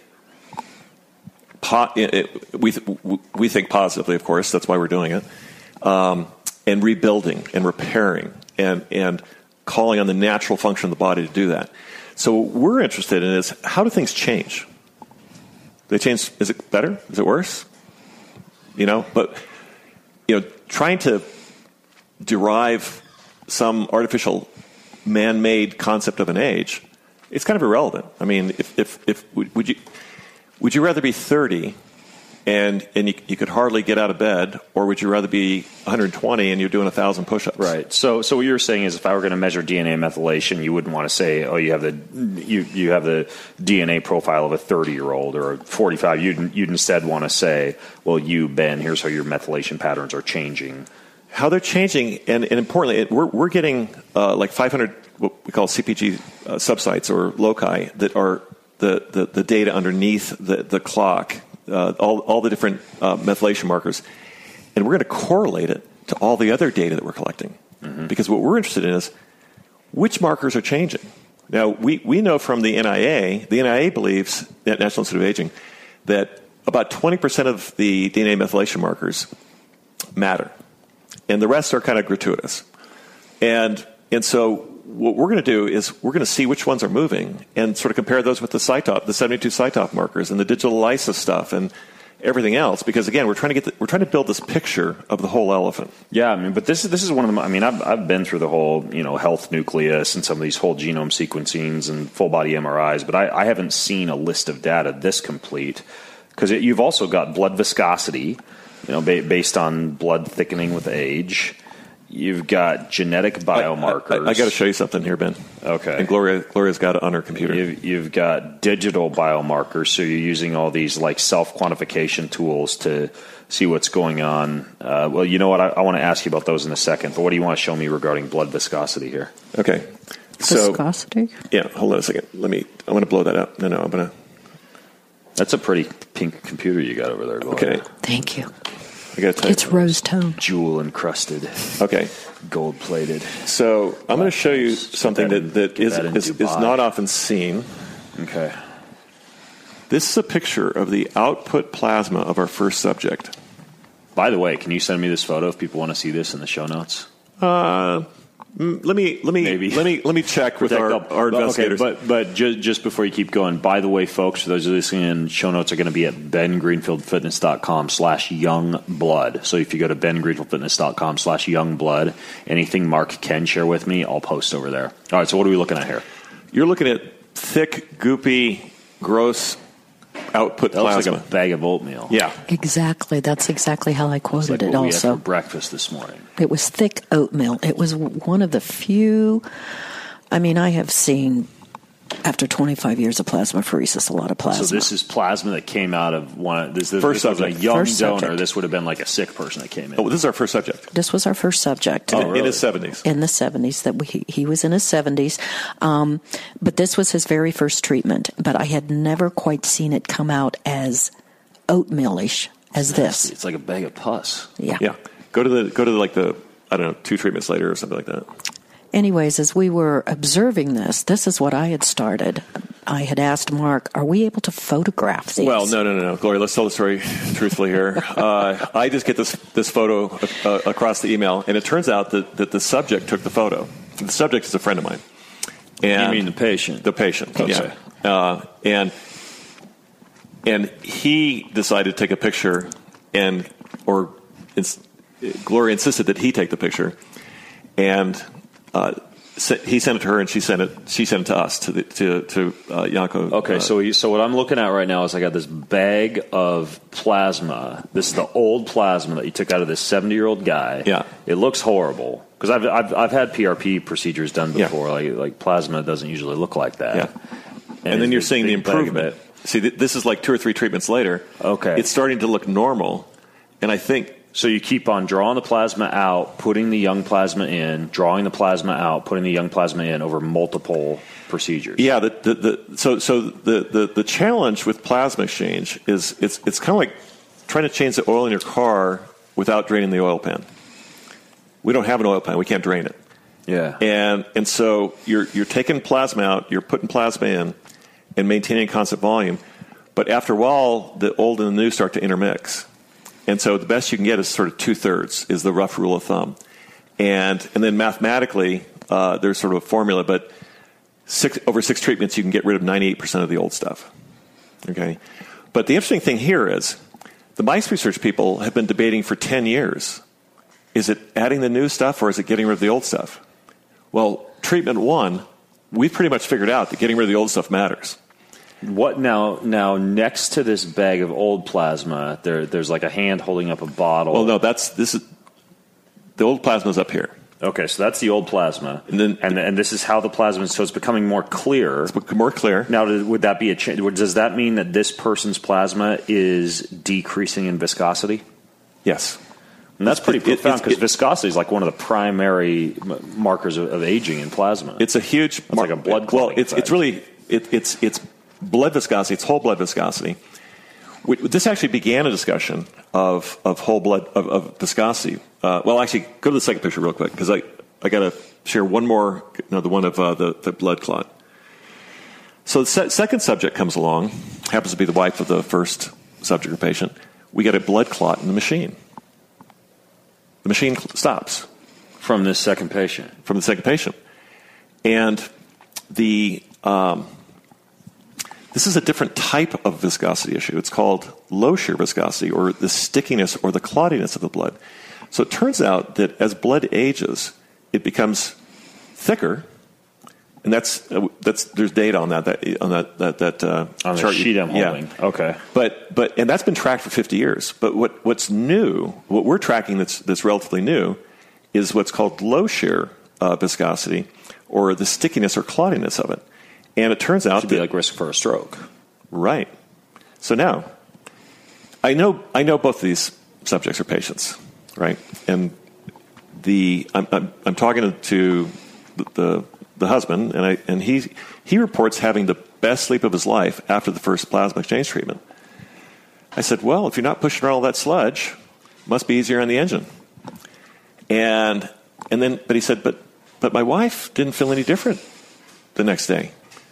We think positively, of course. That's why we're doing it, and rebuilding and repairing and calling on the natural function of the body to do that. So what we're interested in is how do things change? They change. Is it better? Is it worse? But trying to derive some artificial man-made concept of an age, it's kind of irrelevant. I mean, would you rather be 30 and you could hardly get out of bed, or would you rather be 120 and you're doing 1,000 push-ups? Right. So what you're saying is, if I were going to measure DNA methylation, you wouldn't want to say, oh, you have the DNA profile of a 30-year-old or a 45. You'd instead want to say, well, you, Ben, here's how your methylation patterns are changing. How they're changing, and importantly, we're getting like 500 what we call CPG subsites or loci that are the data underneath the clock, all the different methylation markers, and we're going to correlate it to all the other data that we're collecting. Mm-hmm. Because what we're interested in is which markers are changing. Now, we know from the NIA believes, the National Institute of Aging, that about 20% of the DNA methylation markers matter, and the rest are kind of gratuitous. And so what we're going to do is we're going to see which ones are moving and sort of compare those with the 72 CyTOF markers and the digital lysis stuff and everything else. Because again, we're trying to build this picture of the whole elephant. Yeah, I mean, but this is one of them. I mean, I've been through the whole health nucleus and some of these whole genome sequencings and full body MRIs, but I haven't seen a list of data this complete, because you've also got blood viscosity, based on blood thickening with age. You've got genetic biomarkers. I got to show you something here, Ben. Okay. And Gloria's got it on her computer. You've got digital biomarkers, so you're using all these like self-quantification tools to see what's going on. Well, you know what? I want to ask you about those in a second, but what do you want to show me regarding blood viscosity here? Okay. Viscosity? Yeah, hold on a second. I'm going to blow that up. No, I'm going to... That's a pretty pink computer you got over there, Gloria. Okay. Thank you. I got to tell you. It's rose tone. Jewel encrusted. Okay. Gold plated. So I'm going to show you something that is not often seen. Okay. This is a picture of the output plasma of our first subject. By the way, can you send me this photo if people want to see this in the show notes? Let me check with our investigators. Okay, but just before you keep going, by the way, folks, for those who are listening, show notes are going to be at bengreenfieldfitness.com/youngblood. So if you go to bengreenfieldfitness.com/youngblood, anything Mark can share with me, I'll post over there. All right, so what are we looking at here? You're looking at thick, goopy, gross output that plasma. Looks like a bag of oatmeal. Yeah. Exactly. That's exactly how I quoted it what we also. had for breakfast this morning. It was thick oatmeal. It was one of the few, I have seen, after 25 years of plasmapheresis, a lot of plasma. So this is plasma that came out of one. This first subject. Was a young first donor. Subject. This would have been like a sick person that came in. Oh, this is our first subject. This was our first subject. In his 70s. In the 70s. He was in his 70s. But this was his very first treatment. But I had never quite seen it come out as oatmeal-ish as this. It's like a bag of pus. Yeah. Yeah. Go to the I don't know, 2 treatments later or something like that. Anyways, as we were observing this is what I had started. I had asked Mark, are we able to photograph these? Well, no. Gloria, let's tell the story truthfully here. I just get this photo across the email, and it turns out that the subject took the photo. The subject is a friend of mine. And you mean the patient? The patient, okay. yeah. And he decided to take a picture, Gloria insisted that he take the picture, and he sent it to her, and she sent it to us, to Janko. Okay, so what I'm looking at right now is I got this bag of plasma. This is the old plasma that you took out of this 70-year-old guy. Yeah, it looks horrible because I've had PRP procedures done before. Yeah. Like plasma doesn't usually look like that. Yeah, and then you're seeing the improvement. See, this is like 2 or 3 treatments later. Okay, it's starting to look normal, and I think. So you keep on drawing the plasma out, putting the young plasma in, drawing the plasma out, putting the young plasma in over multiple procedures. Yeah. The challenge with plasma exchange is it's kind of like trying to change the oil in your car without draining the oil pan. We don't have an oil pan. We can't drain it. Yeah. And so you're taking plasma out, you're putting plasma in, and maintaining a constant volume. But after a while, the old and the new start to intermix. And so the best you can get is sort of 2/3 is the rough rule of thumb. And then mathematically, there's sort of a formula, but over 6 treatments, you can get rid of 98% of the old stuff. Okay? But the interesting thing here is the mice research people have been debating for 10 years. Is it adding the new stuff or is it getting rid of the old stuff? Well, treatment 1, we've pretty much figured out that getting rid of the old stuff matters. What now? Next to this bag of old plasma, there's like a hand holding up a bottle. Well, no, this is the old plasma is up here. Okay, so that's the old plasma, and this is how the plasma. So it's becoming more clear. It's more clear now. Would that be a change? Does that mean that this person's plasma is decreasing in viscosity? Yes, and that's pretty profound because viscosity is like one of the primary markers of aging in plasma. It's a huge. It's like a blood clotting. Well, it's really it's blood viscosity. It's whole blood viscosity. This actually began a discussion of whole blood of viscosity. Well, actually, go to the second picture real quick because I got to share one more. The one of the blood clot. So the second subject comes along, happens to be the wife of the first subject or patient. We get a blood clot in the machine. The machine stops from this second patient. From the second patient, and this is a different type of viscosity issue. It's called low shear viscosity, or the stickiness or the clottiness of the blood. So it turns out that as blood ages, it becomes thicker, and that's there's data on that on the chart sheet I'm holding. Yeah. Okay, but that's been tracked for 50 years. But what's new, what we're tracking that's relatively new, is what's called low shear viscosity, or the stickiness or clottiness of it. And it turns out to be like risk for a stroke. Right. So now, I know both of these subjects are patients, right? And I'm talking to the husband, and he reports having the best sleep of his life after the first plasma exchange treatment. I said, well, if you're not pushing all that sludge, it must be easier on the engine. But he said, but my wife didn't feel any different the next day.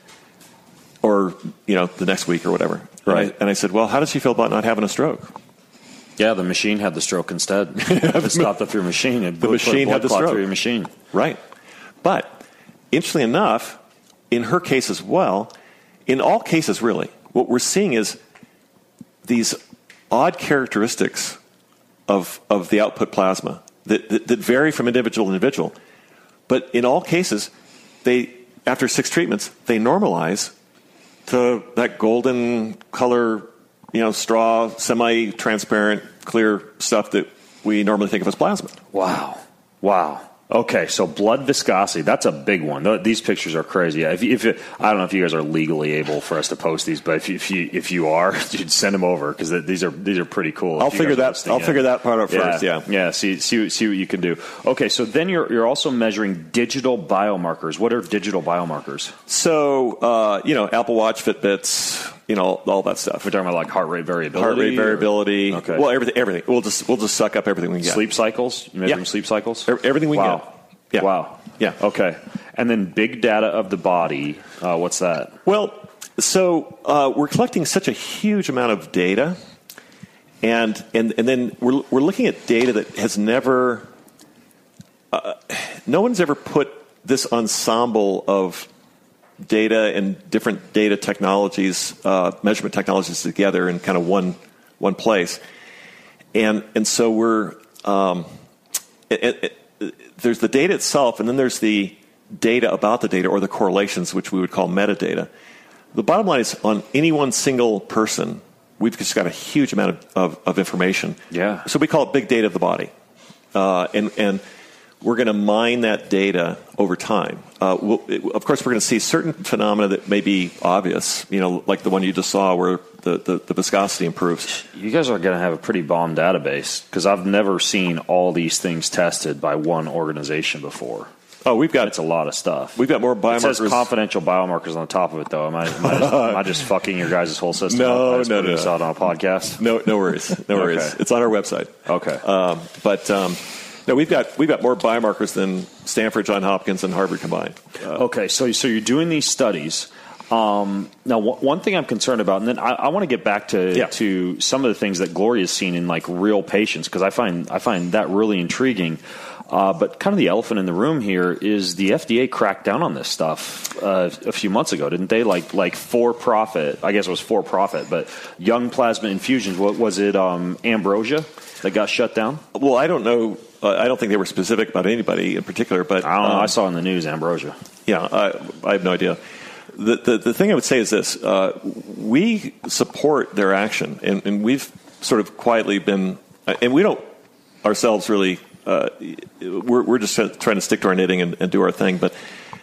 Or, the next week or whatever. Right. And I said, well, how does she feel about not having a stroke? Yeah, the machine had the stroke instead. It stopped it through a machine. The machine had the stroke. Through your machine. Right. But, interestingly enough, in her case as well, in all cases really, what we're seeing is these odd characteristics of the output plasma that vary from individual to individual. But in all cases, after 6 treatments, they normalize to that golden color, straw, semi-transparent, clear stuff that we normally think of as plasma. Wow. Okay, so blood viscosity, that's a big one. These pictures are crazy. If I don't know if you guys are legally able for us to post these, but if you are, dude, send them over because these are pretty cool. I'll figure that part out first. Yeah. See what you can do. Okay, so then you're also measuring digital biomarkers. What are digital biomarkers? So Apple Watch, Fitbits, all that stuff. We're talking about like heart rate variability. Okay. Well, everything. We'll just suck up everything we get. Sleep cycles. You measuring sleep cycles. Everything we get. Yeah. Wow. Yeah. Okay. And then big data of the body. What's that? Well, so we're collecting such a huge amount of data, and then we're looking at data that has never. No one's ever put this ensemble of data and different data technologies, measurement technologies together in kind of one place. And so we're there's the data itself, and then there's the data about the data, or the correlations, which we would call metadata. The bottom line is, on any one single person, we've just got a huge amount of information. Yeah. So we call it big data of the body. And we're going to mine that data over time. Of course, we're going to see certain phenomena that may be obvious, like the one you just saw where the viscosity improves. You guys are going to have a pretty bomb database, because I've never seen all these things tested by one organization before. Oh, it's a lot of stuff. We've got more biomarkers. It says confidential biomarkers on the top of it, though. Am I just fucking your guys' whole system? No. This out on a podcast. No worries. No worries. Okay. It's on our website. Okay. No, we've got more biomarkers than Stanford, Johns Hopkins, and Harvard combined. Okay, so you're doing these studies. Now, one thing I'm concerned about, and then I want to get back to some of the things that Gloria's seen in like real patients, because I find that really intriguing. But kind of the elephant in the room here is the FDA cracked down on this stuff a few months ago, didn't they? Like for-profit, I guess it was for-profit, but young plasma infusions. What was it? Ambrosia that got shut down? Well, I don't know. I don't think they were specific about anybody in particular, but I don't know. I saw in the news Ambrosia. Yeah, I have no idea. The thing I would say is this: we support their action, and we've sort of quietly been, and we don't ourselves really. We're just trying to stick to our knitting and do our thing, but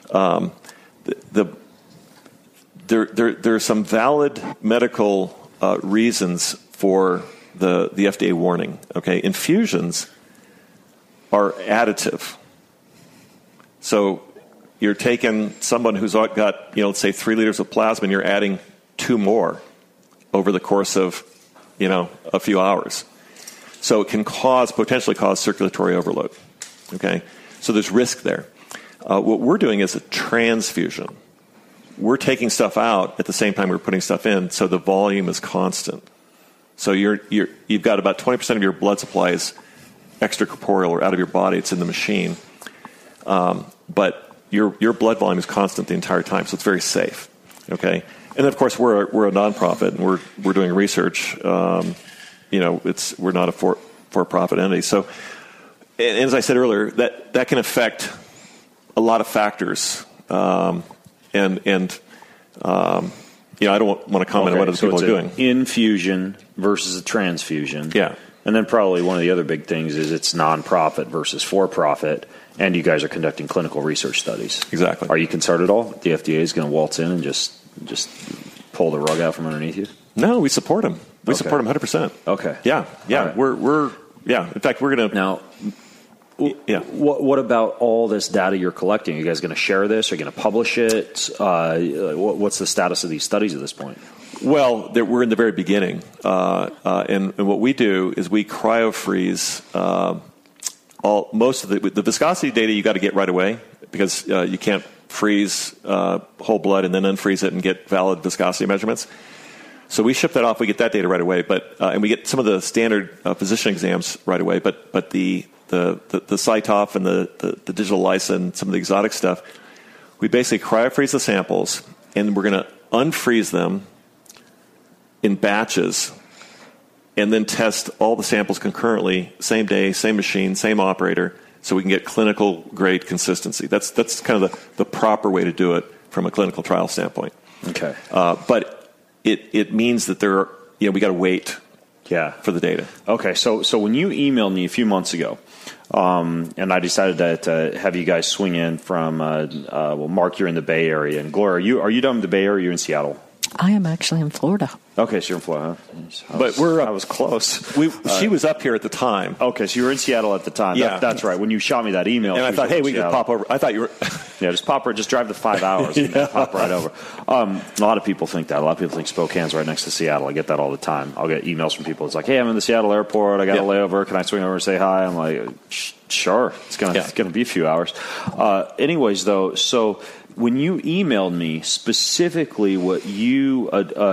there are some valid medical reasons for the FDA warning. Okay, infusions are additive, so you're taking someone who's got let's say 3 liters of plasma, and you're adding 2 more over the course of a few hours. So it can potentially cause circulatory overload. Okay, so there's risk there. What we're doing is a transfusion. We're taking stuff out at the same time we're putting stuff in, so the volume is constant. So you've got about 20% of your blood supply is extracorporeal or out of your body. It's in the machine, but your blood volume is constant the entire time, so it's very safe. Okay, and of course we're a nonprofit, and we're doing research. We're not a for-profit entity. So, and as I said earlier, that can affect a lot of factors. I don't want to comment on what other people are doing. Infusion versus a transfusion. Yeah. And then probably one of the other big things is it's nonprofit versus for-profit, and you guys are conducting clinical research studies. Exactly. Are you concerned at all? The FDA is going to waltz in and just pull the rug out from underneath you? No, we support them. We support them 100%. Okay. Yeah. Right. We're in fact, we're going to now. Yeah. What about all this data you're collecting? Are you guys going to share this? Are you going to publish it? What's the status of these studies at this point? Well, we're in the very beginning, and what we do is we cryofreeze most of the viscosity data. You got to get right away, because you can't freeze whole blood and then unfreeze it and get valid viscosity measurements. So we ship that off. We get that data right away, and we get some of the standard physician exams right away. But the CyTOF and the digital lysin and some of the exotic stuff, we basically cryofreeze the samples, and we're going to unfreeze them in batches, and then test all the samples concurrently, same day, same machine, same operator, so we can get clinical grade consistency. That's kind of the proper way to do it from a clinical trial standpoint. Okay, but it means that we got to wait. Yeah. For the data. Okay, so when you emailed me a few months ago, and I decided to have you guys swing in from, Mark, you're in the Bay Area, and Gloria, are you down in the Bay Area, or are you in Seattle? I am actually in Florida. Okay, so you're in Florida. But I was close. She was up here at the time. Okay, so you were in Seattle at the time. Yeah. That's right. When you shot me that email. And I thought, hey, we could pop over. I thought you were... Yeah, just pop over. Just drive the 5 hours and pop right over. A lot of people think that. A lot of people think Spokane's right next to Seattle. I get that all the time. I'll get emails from people. It's like, hey, I'm in the Seattle airport. I got a layover. Can I swing over and say hi? I'm like, sure. It's gonna be a few hours. Anyways, though, so when you emailed me specifically, what you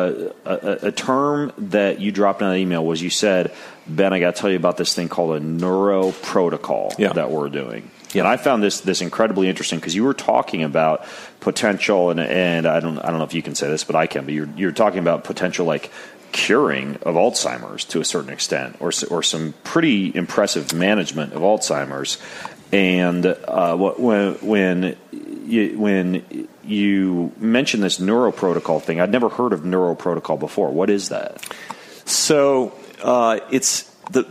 a term that you dropped in that email was, you said, Ben, I got to tell you about this thing called a neuro protocol that we're doing. Yeah. And I found this incredibly interesting because you were talking about potential, and I don't know if you can say this, but I can. But you're talking about potential like curing of Alzheimer's to a certain extent, or some pretty impressive management of Alzheimer's. And when you mentioned this neuroprotocol thing, I'd never heard of neuroprotocol before. What is that? So it's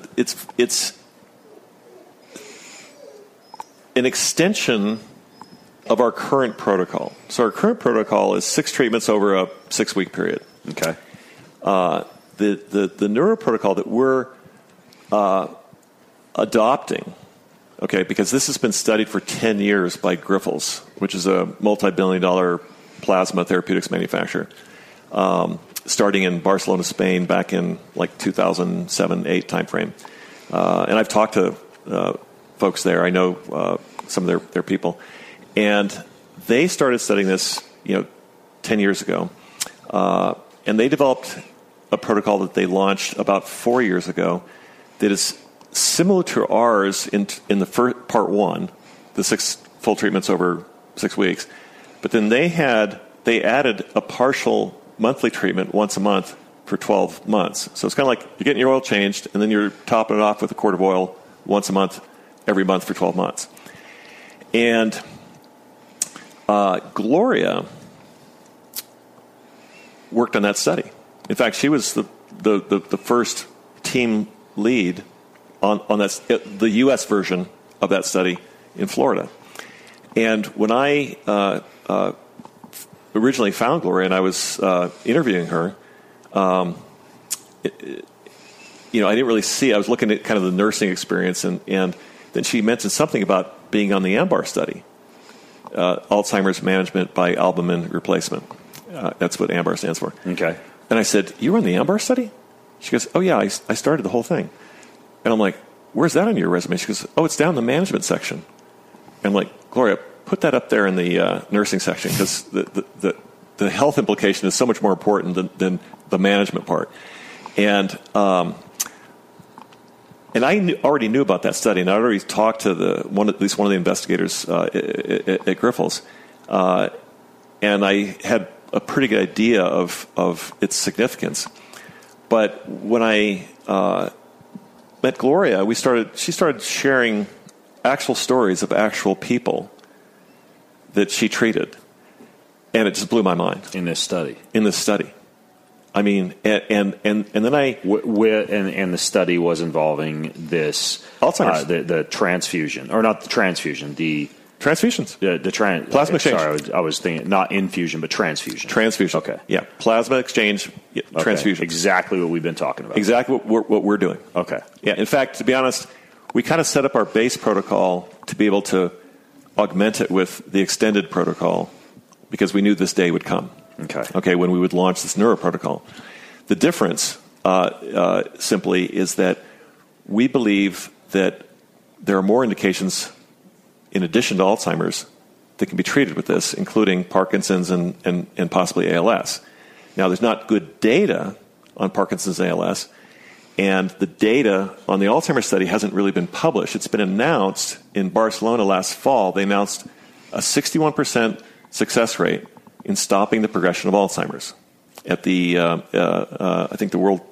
an extension of our current protocol. So our current protocol is 6 treatments over a 6-week period. Okay. The neuroprotocol that we're adopting, okay, because this has been studied for 10 years by Grifols, which is a multi-billion-dollar plasma therapeutics manufacturer, starting in Barcelona, Spain, back in like 2007-8 timeframe. And I've talked to folks there. I know some of their people, and they started studying this, 10 years ago, and they developed a protocol that they launched about 4 years ago that is similar to ours in the first part 1, the 6 full treatments over 6 weeks, but then they added a partial monthly treatment once a month for 12 months. So it's kind of like you're getting your oil changed, and then you're topping it off with a quart of oil once a month, every month for 12 months. And Gloria worked on that study. In fact, she was the first team lead on that, the U.S. version of that study in Florida. And when I originally found Gloria and I was interviewing her, I didn't really see. I was looking at kind of the nursing experience, and then she mentioned something about being on the AMBAR study, Alzheimer's Management by Albumin Replacement. That's what AMBAR stands for. Okay. And I said, "You were on the AMBAR study?" She goes, "Oh, yeah, I started the whole thing." And I'm like, "Where's that on your resume?" She goes, "Oh, it's down in the management section." And I'm like, "Gloria, put that up there in the nursing section, because the health implication is so much more important than the management part." And I already knew about that study, and I already talked to at least one of the investigators at Grifols, and I had a pretty good idea of its significance. But when I met Gloria, she started sharing actual stories of actual people that she treated, and it just blew my mind. In this study. I mean, and then and the study was involving this Alzheimer's, the transfusion, or not the transfusion, the transfusions, plasma exchange. Sorry, I was thinking not infusion, but transfusion. Transfusion. Okay, yeah, plasma exchange, transfusion. Exactly what we've been talking about. Exactly what we're doing. Okay. Yeah. In fact, to be honest, we kind of set up our base protocol to be able to augment it with the extended protocol, because we knew this day would come. Okay, when we would launch this neuro protocol. The difference simply is that we believe that there are more indications in addition to Alzheimer's that can be treated with this, including Parkinson's and possibly ALS. Now, there's not good data on Parkinson's and ALS, and the data on the Alzheimer's study hasn't really been published. It's been announced in Barcelona last fall. They announced a 61% success rate in stopping the progression of Alzheimer's at the, I think, the World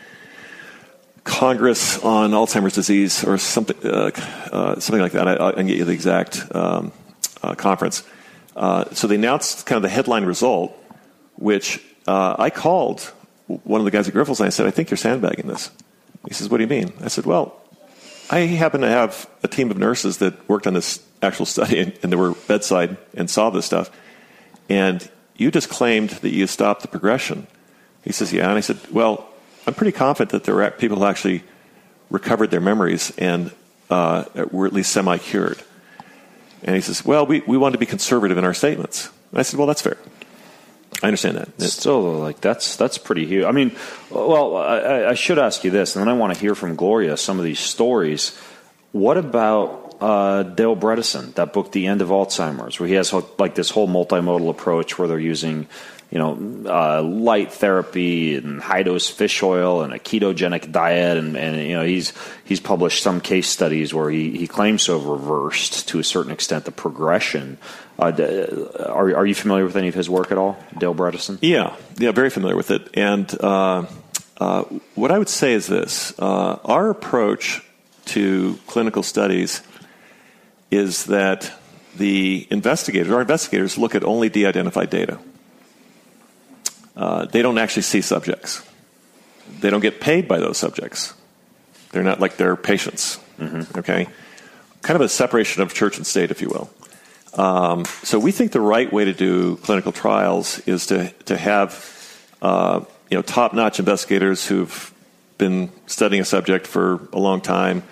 Congress on Alzheimer's Disease, or something like that. I can get you the exact conference. So they announced kind of the headline result, which I called one of the guys at Grifols, and I said, "I think you're sandbagging this." He says, "What do you mean?" I said, "Well, I happen to have a team of nurses that worked on this actual study, and they were bedside and saw this stuff. And you just claimed that you stopped the progression." He says, "Yeah." And I said, "Well, I'm pretty confident that there were people who actually recovered their memories and were at least semi-cured." And he says, "Well, we want to be conservative in our statements." And I said, "Well, that's fair. I understand that." Still, like, that's pretty huge. I mean, well, I should ask you this, and then I want to hear from Gloria some of these stories. What about Dale Bredesen, that book, The End of Alzheimer's, where he has like this whole multimodal approach where they're using light therapy and high dose fish oil and a ketogenic diet, and he's published some case studies where he claims to have reversed to a certain extent the progression. Are you familiar with any of his work at all, Dale Bredesen? Yeah, very familiar with it. And what I would say is this: our approach to clinical studies is that our investigators look at only de-identified data. They don't actually see subjects. They don't get paid by those subjects. They're not like their patients. Mm-hmm. Okay, kind of a separation of church and state, if you will. So we think the right way to do clinical trials is to have top-notch investigators who've been studying a subject for a long time,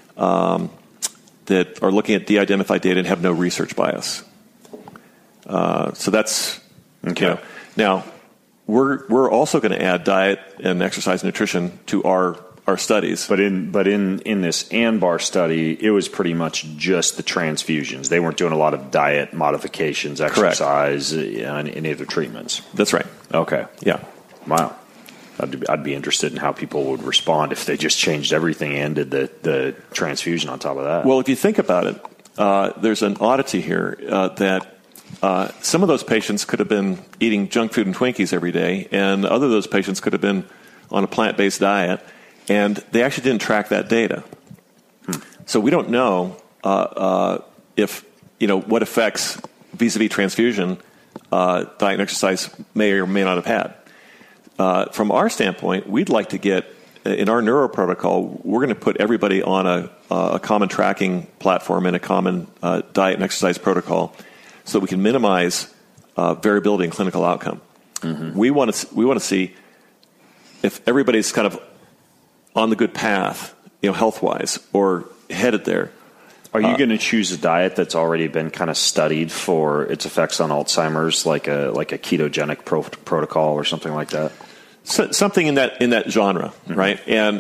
that are looking at de-identified data and have no research bias. So that's okay. Now we're also going to add diet and exercise and nutrition to our studies. But in this Anbar study, it was pretty much just the transfusions. They weren't doing a lot of diet modifications, exercise, and any of the treatments. That's right. Okay. Yeah. Wow. I'd be interested in how people would respond if they just changed everything and did the transfusion on top of that. Well, if you think about it, there's an oddity here that some of those patients could have been eating junk food and Twinkies every day, and other of those patients could have been on a plant-based diet, and they actually didn't track that data. So we don't know if what effects vis-a-vis transfusion diet and exercise may or may not have had. From our standpoint, we'd like to get, in our neuro protocol, we're going to put everybody on a common tracking platform and a common diet and exercise protocol so that we can minimize variability in clinical outcome. Mm-hmm. We want to see if everybody's kind of on the good path, health-wise, or headed there. Are you going to choose a diet that's already been kind of studied for its effects on Alzheimer's, like a ketogenic protocol or something like that? So, something in that genre, mm-hmm. right?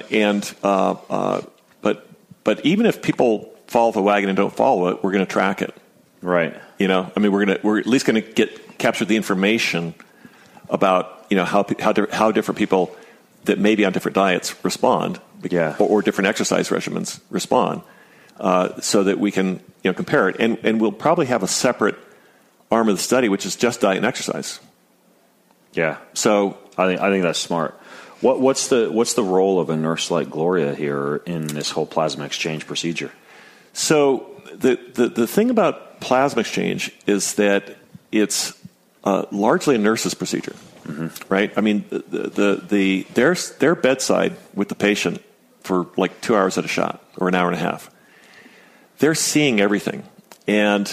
But even if people follow the wagon and don't follow it, we're going to track it, right? We're at least going to capture the information about how different people that may be on different diets respond, or different exercise regimens respond. So that we can compare it, and we'll probably have a separate arm of the study, which is just diet and exercise. Yeah. So I think that's smart. What's the role of a nurse like Gloria here in this whole plasma exchange procedure? So the thing about plasma exchange is that it's largely a nurse's procedure, mm-hmm. right? I mean, their bedside with the patient for like 2 hours at a shot or an hour and a half. They're seeing everything, and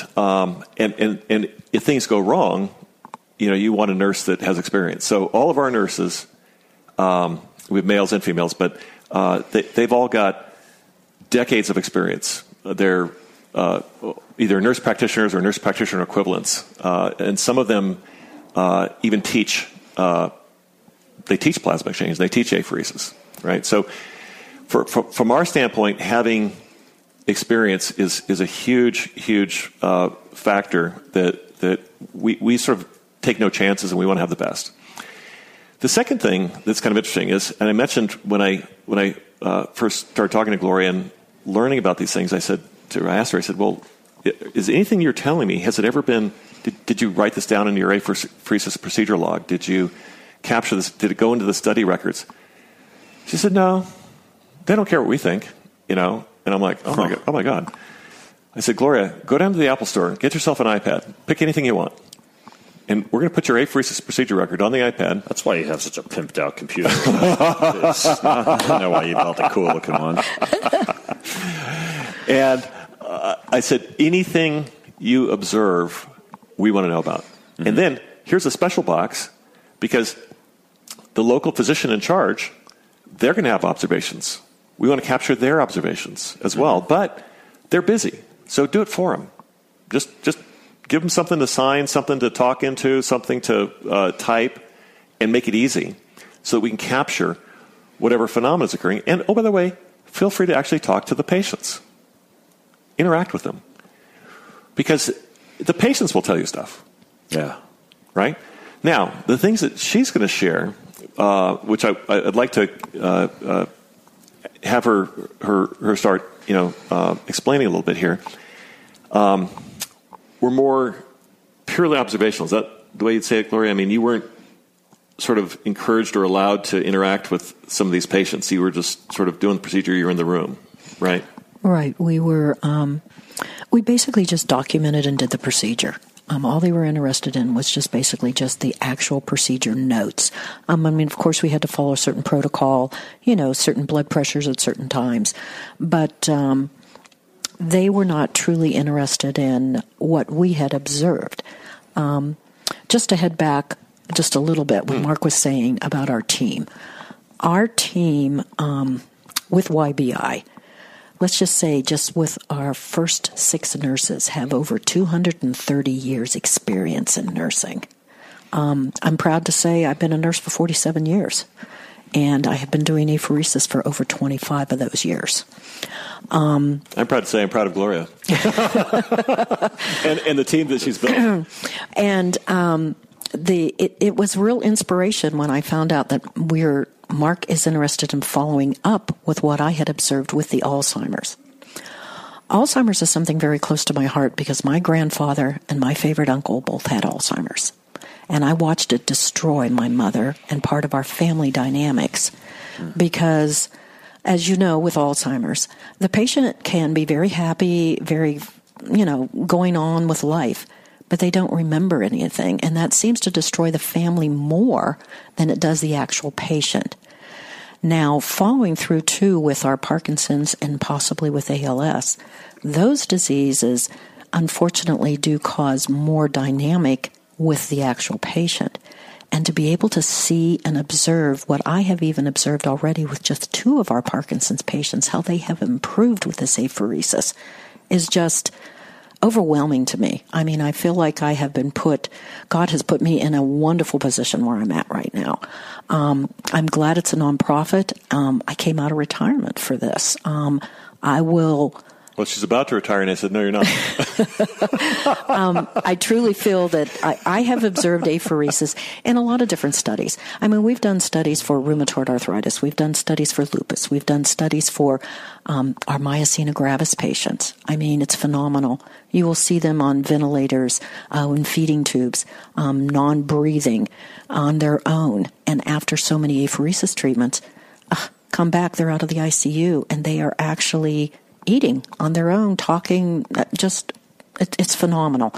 if things go wrong, you want a nurse that has experience. So all of our nurses, we have males and females, but they've all got decades of experience. They're either nurse practitioners or nurse practitioner equivalents, and some of them even teach. They teach plasma exchange. They teach apheresis, right? So from our standpoint, having experience is a huge factor that we sort of take no chances, and we want to have the best. The second thing that's kind of interesting is, and I mentioned when I first started talking to Gloria and learning about these things, I asked her, I said, well, is anything you're telling me, has it ever been, did you write this down in your apheresis procedure log? Did you capture this? Did it go into the study records? She said, no, they don't care what we think, And I'm like, oh my God. I said, Gloria, go down to the Apple store, get yourself an iPad, pick anything you want. And we're going to put your apheresis procedure record on the iPad. That's why you have such a pimped out computer. I don't know why you bought the cool looking one. And I said, anything you observe, we want to know about. Mm-hmm. And then here's a special box, because the local physician in charge, they're going to have observations. We want to capture their observations as well, but they're busy, so do it for them. Just give them something to sign, something to talk into, something to type, and make it easy so that we can capture whatever phenomena is occurring. And, oh, by the way, feel free to actually talk to the patients. Interact with them. Because the patients will tell you stuff. Yeah. Right? Now, the things that she's going to share, which I'd like to have her start, explaining a little bit here, were more purely observational. Is that the way you'd say it, Gloria? I mean, you weren't sort of encouraged or allowed to interact with some of these patients. You were just sort of doing the procedure. You were in the room, right? Right. We were. We basically just documented and did the procedure. All they were interested in was just basically just the actual procedure notes. I mean, of course, we had to follow a certain protocol, certain blood pressures at certain times, but they were not truly interested in what we had observed. Just to head back just a little bit, what Mark was saying about our team. Our team with YBI, let's just say just with our first 6 nurses, have over 230 years experience in nursing. I'm proud to say I've been a nurse for 47 years, and I have been doing apheresis for over 25 of those years. I'm proud to say I'm proud of Gloria and the team that she's built. And it was real inspiration when I found out that Mark is interested in following up with what I had observed with the Alzheimer's. Alzheimer's is something very close to my heart because my grandfather and my favorite uncle both had Alzheimer's. And I watched it destroy my mother and part of our family dynamics because, as you know, with Alzheimer's, the patient can be very happy, very, going on with life, but they don't remember anything. And that seems to destroy the family more than it does the actual patient. Now, following through, too, with our Parkinson's and possibly with ALS, those diseases, unfortunately, do cause more dynamic with the actual patient. And to be able to see and observe what I have even observed already with just 2 of our Parkinson's patients, how they have improved with this apheresis, is just overwhelming to me. I mean, I feel like God has put me in a wonderful position where I'm at right now. I'm glad it's a nonprofit. I came out of retirement for this. Well, she's about to retire, and I said, no, you're not. I truly feel that I have observed apheresis in a lot of different studies. I mean, we've done studies for rheumatoid arthritis. We've done studies for lupus. We've done studies for our myasthenia gravis patients. I mean, it's phenomenal. You will see them on ventilators, in feeding tubes, non-breathing on their own. And after so many apheresis treatments, come back, they're out of the ICU, and they are actually eating on their own, talking, it's phenomenal.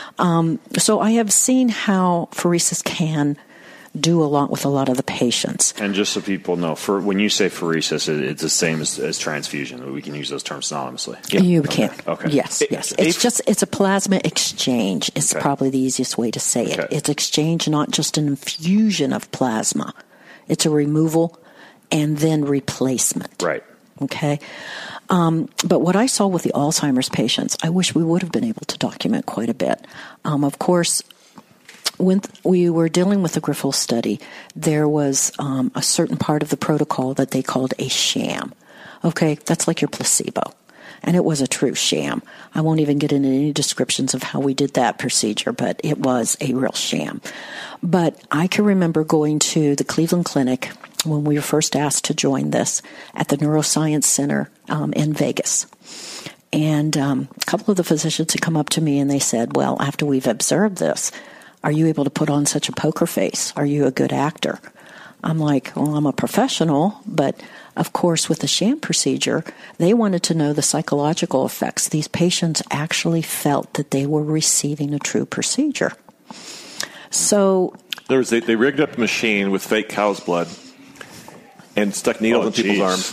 So I have seen how pheresis can do a lot with a lot of the patients. And just so people know, when you say pheresis, it's the same as transfusion. We can use those terms synonymously. Yeah. You can. Okay. Yes. It's a plasma exchange is probably the easiest way to say it. It's exchange, not just an infusion of plasma. It's a removal and then replacement. Right. Okay. But what I saw with the Alzheimer's patients, I wish we would have been able to document quite a bit. Of course, when we were dealing with the Grifols study, there was a certain part of the protocol that they called a sham. Okay, that's like your placebo. And it was a true sham. I won't even get into any descriptions of how we did that procedure, but it was a real sham. But I can remember going to the Cleveland Clinic when we were first asked to join this at the Neuroscience Center in Vegas. And a couple of the physicians had come up to me and they said, well, after we've observed this, are you able to put on such a poker face? Are you a good actor? I'm like, well, I'm a professional, but of course with the sham procedure, they wanted to know the psychological effects. These patients actually felt that they were receiving a true procedure. So they rigged up a machine with fake cow's blood and stuck needles in people's arms.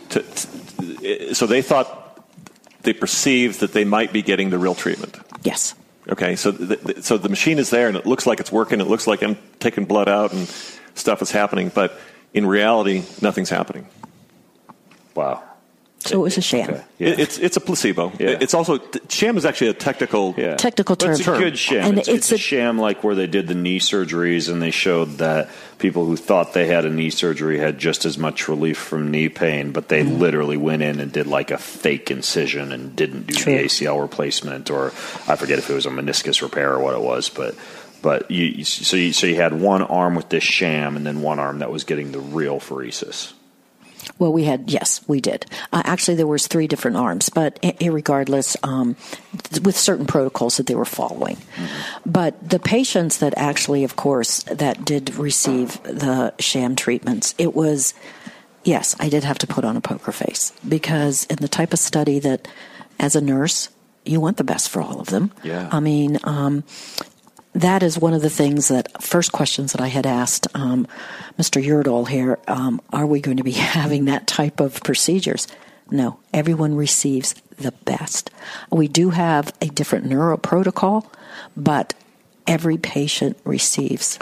So they perceived that they might be getting the real treatment. Yes. Okay, so the machine is there, and it looks like it's working. It looks like I'm taking blood out and stuff is happening, but in reality, nothing's happening. Wow. So it was a sham. Okay. Yeah. It's a placebo. Yeah. It's also sham is actually a technical term. It's a good sham. And it's a sham like where they did the knee surgeries and they showed that people who thought they had a knee surgery had just as much relief from knee pain, but they literally went in and did like a fake incision and didn't do the ACL replacement, or I forget if it was a meniscus repair or what it was, but But so you had one arm with this sham and then one arm that was getting the real pheresis. Well, yes, we did. Actually, there was 3 different arms, but irregardless, with certain protocols that they were following. Mm-hmm. But the patients that actually, of course, that did receive the sham treatments, it was, yes, I did have to put on a poker face, because in the type of study that, as a nurse, you want the best for all of them. Yeah. I mean, that is one of the things first questions that I had asked Mr. Yurdahl here, are we going to be having that type of procedures? No, everyone receives the best. We do have a different neuro protocol, but every patient receives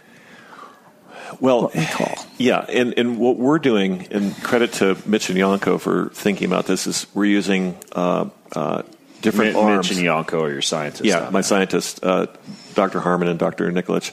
what we call. Yeah, and what we're doing, and credit to Mitch and Yanko for thinking about this, is we're using different arms. Mitch and Yanko are your scientists. Yeah, my scientists, Dr. Harmon and Dr. Nikolic.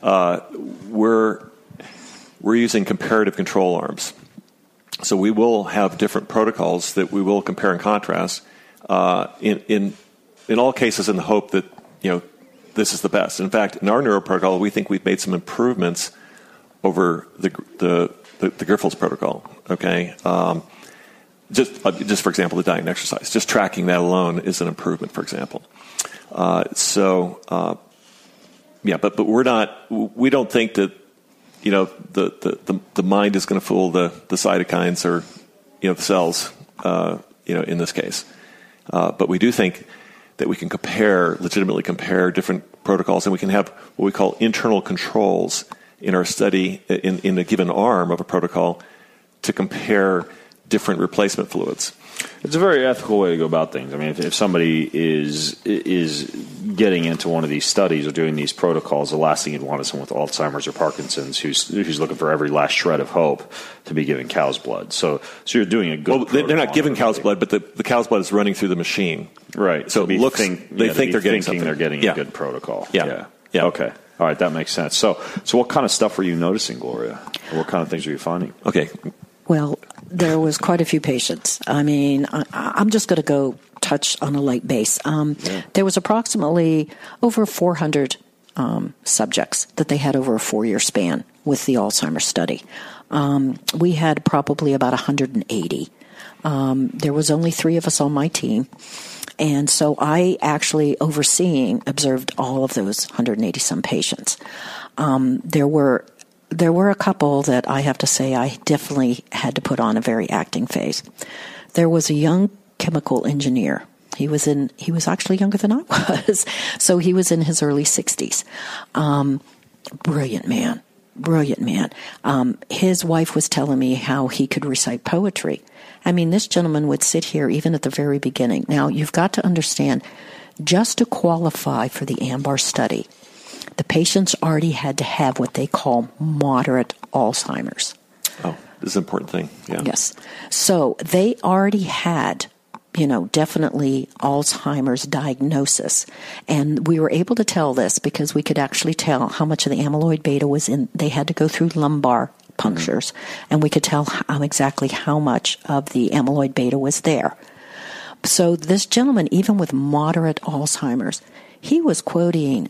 We're using comparative control arms. So we will have different protocols that we will compare and contrast in all cases in the hope that, this is the best. In fact, in our neuro protocol, we think we've made some improvements over the Grifols protocol. Okay, just for example, the diet and exercise. Just tracking that alone is an improvement. For example, but we're not. We don't think that the mind is going to fool the cytokines or the cells. In this case, but we do think that we can legitimately compare different protocols, and we can have what we call internal controls in our study in a given arm of a protocol to compare different replacement fluids. It's a very ethical way to go about things. I mean, if somebody is getting into one of these studies or doing these protocols, the last thing you'd want is someone with Alzheimer's or Parkinson's who's looking for every last shred of hope to be giving cow's blood. So you're doing a good. Well, they're not giving cow's blood, but the cow's blood is running through the machine. Right. So it looks they think they're getting something. They're getting a good protocol. Yeah. Okay. All right, that makes sense. So what kind of stuff were you noticing, Gloria? What kind of things were you finding? Okay. Well, there was quite a few patients. I mean, I'm just going to go touch on a light base. There was approximately over 400 subjects that they had over a 4-year span with the Alzheimer's study. We had probably about 180. There was only 3 of us on my team. And so I actually observed all of those 180-some patients. There were a couple that I have to say I definitely had to put on a very acting phase. There was a young chemical engineer. He was actually younger than I was, so he was in his early 60s. Brilliant man. His wife was telling me how he could recite poetry. I mean, this gentleman would sit here even at the very beginning. Now, you've got to understand, just to qualify for the AMBAR study, the patients already had to have what they call moderate Alzheimer's. Oh, this is an important thing. Yeah. Yes. So they already had, definitely Alzheimer's diagnosis. And we were able to tell this because we could actually tell how much of the amyloid beta was in. They had to go through lumbar punctures, and we could tell exactly how much of the amyloid beta was there. So this gentleman, even with moderate Alzheimer's, he was quoting,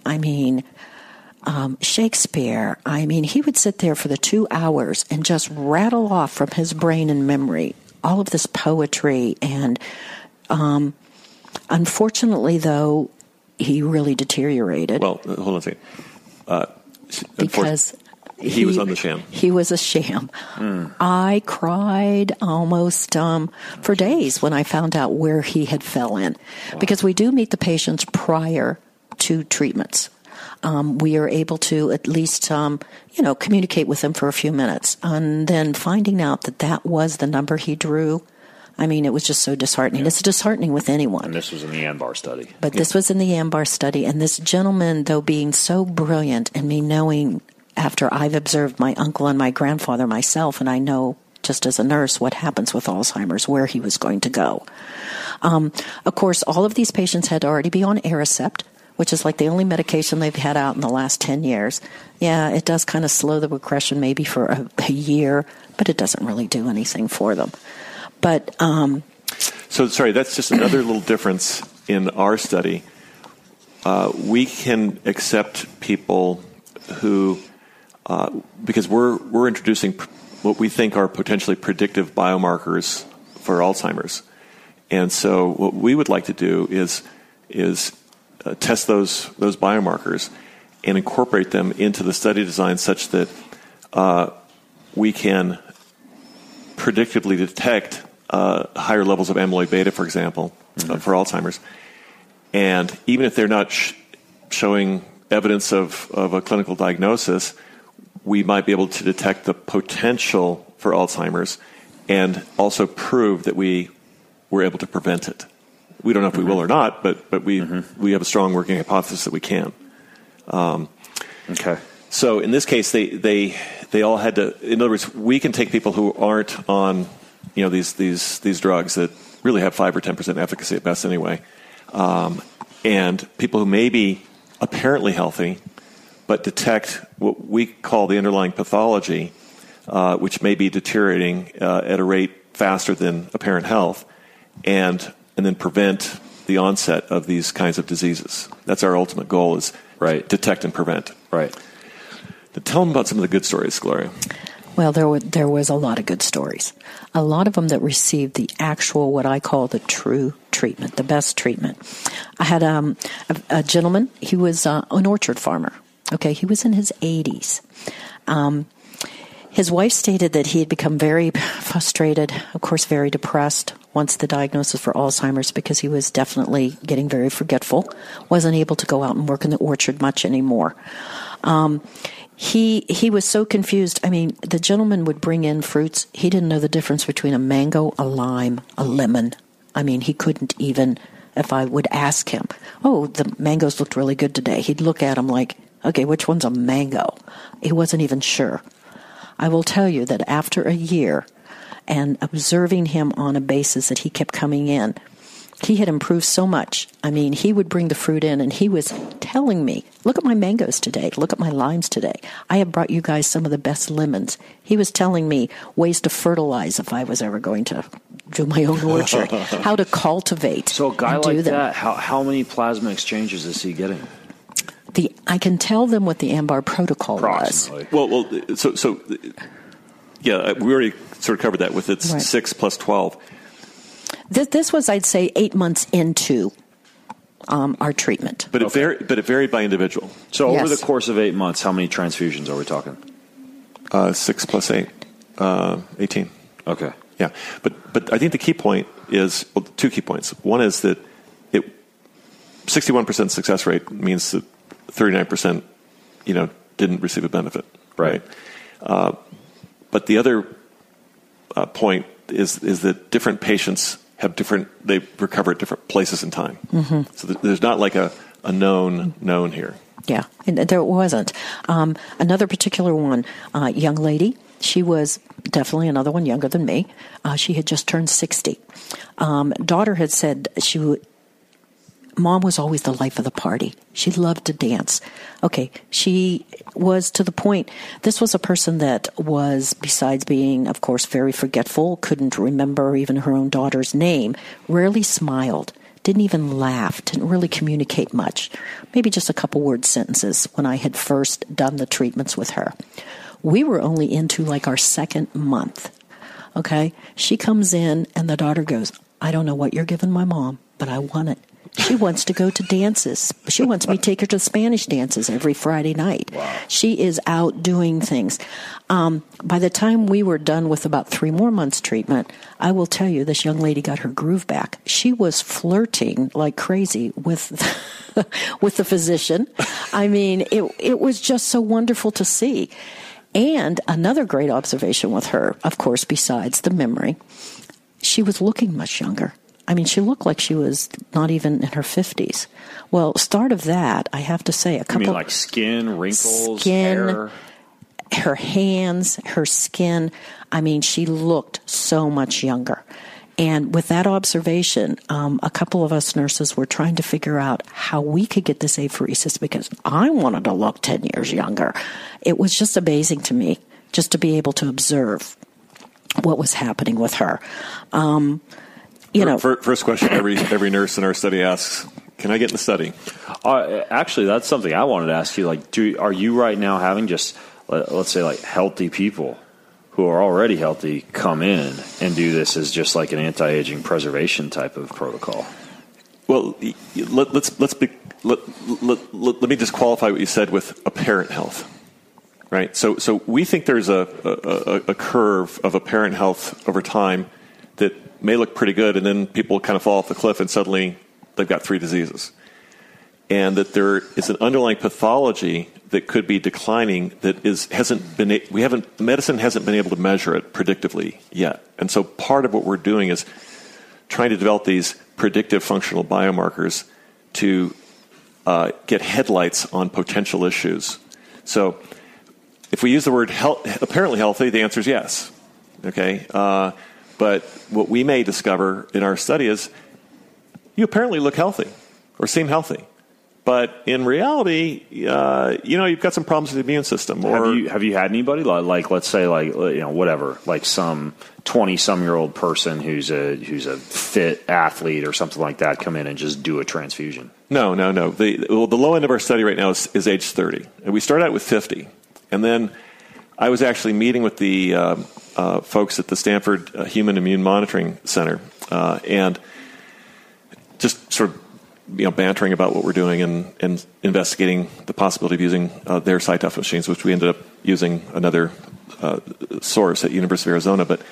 Shakespeare. He would sit there for the 2 hours and just rattle off from his brain and memory all of this poetry. And unfortunately, though, he really deteriorated. Well, hold on a second. Because he was on the sham. He was a sham. I cried almost for days when I found out where he had fell in. Wow. Because we do meet the patients prior to treatments. We are able to at least, communicate with them for a few minutes. And then finding out that was the number he drew, it was just so disheartening. Yeah. It's disheartening with anyone. And this was in the AMBAR study. But this was in the AMBAR study. And this gentleman, though being so brilliant, and me knowing after I've observed my uncle and my grandfather myself, and I know just as a nurse what happens with Alzheimer's, where he was going to go. Of course, all of these patients had to already be on Aricept, which is like the only medication they've had out in the last 10 years. Yeah, it does kind of slow the regression maybe for a year, but it doesn't really do anything for them. But so sorry, that's just another little difference in our study. we can accept people who, because we're introducing what we think are potentially predictive biomarkers for Alzheimer's. And so what we would like to do is test those biomarkers and incorporate them into the study design such that we can predictably detect higher levels of amyloid beta, for example, for Alzheimer's. And even if they're not showing evidence of a clinical diagnosis, we might be able to detect the potential for Alzheimer's and also prove that we were able to prevent it. We don't know if we will or not, but we have a strong working hypothesis that we can. Okay. So in this case, they all had to. In other words, we can take people who aren't on, these drugs that really have 5 or 10% efficacy at best anyway, and people who may be apparently healthy, but detect what we call the underlying pathology, which may be deteriorating at a rate faster than apparent health, and then prevent the onset of these kinds of diseases. That's our ultimate goal: is detect and prevent. Right. Tell them about some of the good stories, Gloria. Well, there was a lot of good stories. A lot of them that received the actual, what I call the true treatment, the best treatment. I had a gentleman. He was an orchard farmer. Okay, he was in his 80s. His wife stated that he had become very frustrated, of course, very depressed once the diagnosis for Alzheimer's, because he was definitely getting very forgetful, wasn't able to go out and work in the orchard much anymore. He was so confused. I mean, the gentleman would bring in fruits. He didn't know the difference between a mango, a lime, a lemon. I mean, he couldn't even, if I would ask him, oh, the mangoes looked really good today, he'd look at them like, okay, which one's a mango? He wasn't even sure. I will tell you that after a year and observing him on a basis that he kept coming in, he had improved so much. I mean, he would bring the fruit in and he was telling me, look at my mangoes today, look at my limes today. I have brought you guys some of the best lemons. He was telling me ways to fertilize if I was ever going to do my own orchard, how to cultivate. So a guy like that, how many plasma exchanges is he getting? I can tell them what the AMBAR protocol was. Well, so yeah, we already sort of covered that with its 6 plus 12. This was, I'd say, 8 months into our treatment. But it varied by individual. So over the course of 8 months, how many transfusions are we talking? 6 plus 8, 18. Okay. Yeah, but I think the key point is, well, 2 key points. One is that 61% success rate means that 39%, didn't receive a benefit. Right. But the other point is that different patients they recover at different places in time. Mm-hmm. So there's not like a known here. Yeah, and there wasn't. Another particular one, young lady, she was definitely another one younger than me. She had just turned 60. Daughter had said Mom was always the life of the party. She loved to dance. Okay, she was to the point, this was a person that was, besides being, of course, very forgetful, couldn't remember even her own daughter's name, rarely smiled, didn't even laugh, didn't really communicate much, maybe just a couple word sentences when I had first done the treatments with her. We were only into like our 2nd month. Okay, she comes in and the daughter goes, I don't know what you're giving my mom, but I want it. She wants to go to dances. She wants me to take her to Spanish dances every Friday night. Wow. She is out doing things. By the time we were done with about 3 more months treatment, I will tell you, this young lady got her groove back. She was flirting like crazy with the physician. I mean, it was just so wonderful to see. And another great observation with her, of course, besides the memory, she was looking much younger. I mean, she looked like she was not even in her 50s. Well, start of that, I have to say, a couple... You mean like skin, wrinkles, hair? Her hands, her skin. I mean, she looked so much younger. And with that observation, a couple of us nurses were trying to figure out how we could get this apheresis because I wanted to look 10 years younger. It was just amazing to me just to be able to observe what was happening with her. First question every nurse in our study asks, Can I get in the study? Actually, that's something I wanted to ask you. Like, are you right now having just, let's say, like healthy people who are already healthy come in and do this as just like an anti-aging preservation type of protocol? Well, let me just qualify what you said with apparent health, right? So we think there's a curve of apparent health over time that may look pretty good, and then people kind of fall off the cliff and suddenly they've got 3 diseases. And that there is an underlying pathology that could be declining that medicine hasn't been able to measure it predictively yet. And so part of what we're doing is trying to develop these predictive functional biomarkers to get headlights on potential issues. So if we use the word apparently healthy, the answer is yes. Okay? But what we may discover in our study is you apparently look healthy or seem healthy. But in reality, you've got some problems with the immune system. Or have you had anybody like let's say whatever, like some 20-some-year-old person who's a fit athlete or something like that come in and just do a transfusion? No. The low end of our study right now is age 30, and we start out with 50, and then I was actually meeting with the folks at the Stanford Human Immune Monitoring Center, and just sort of bantering about what we're doing and investigating the possibility of using their CyTOF machines, which we ended up using another source at University of Arizona. But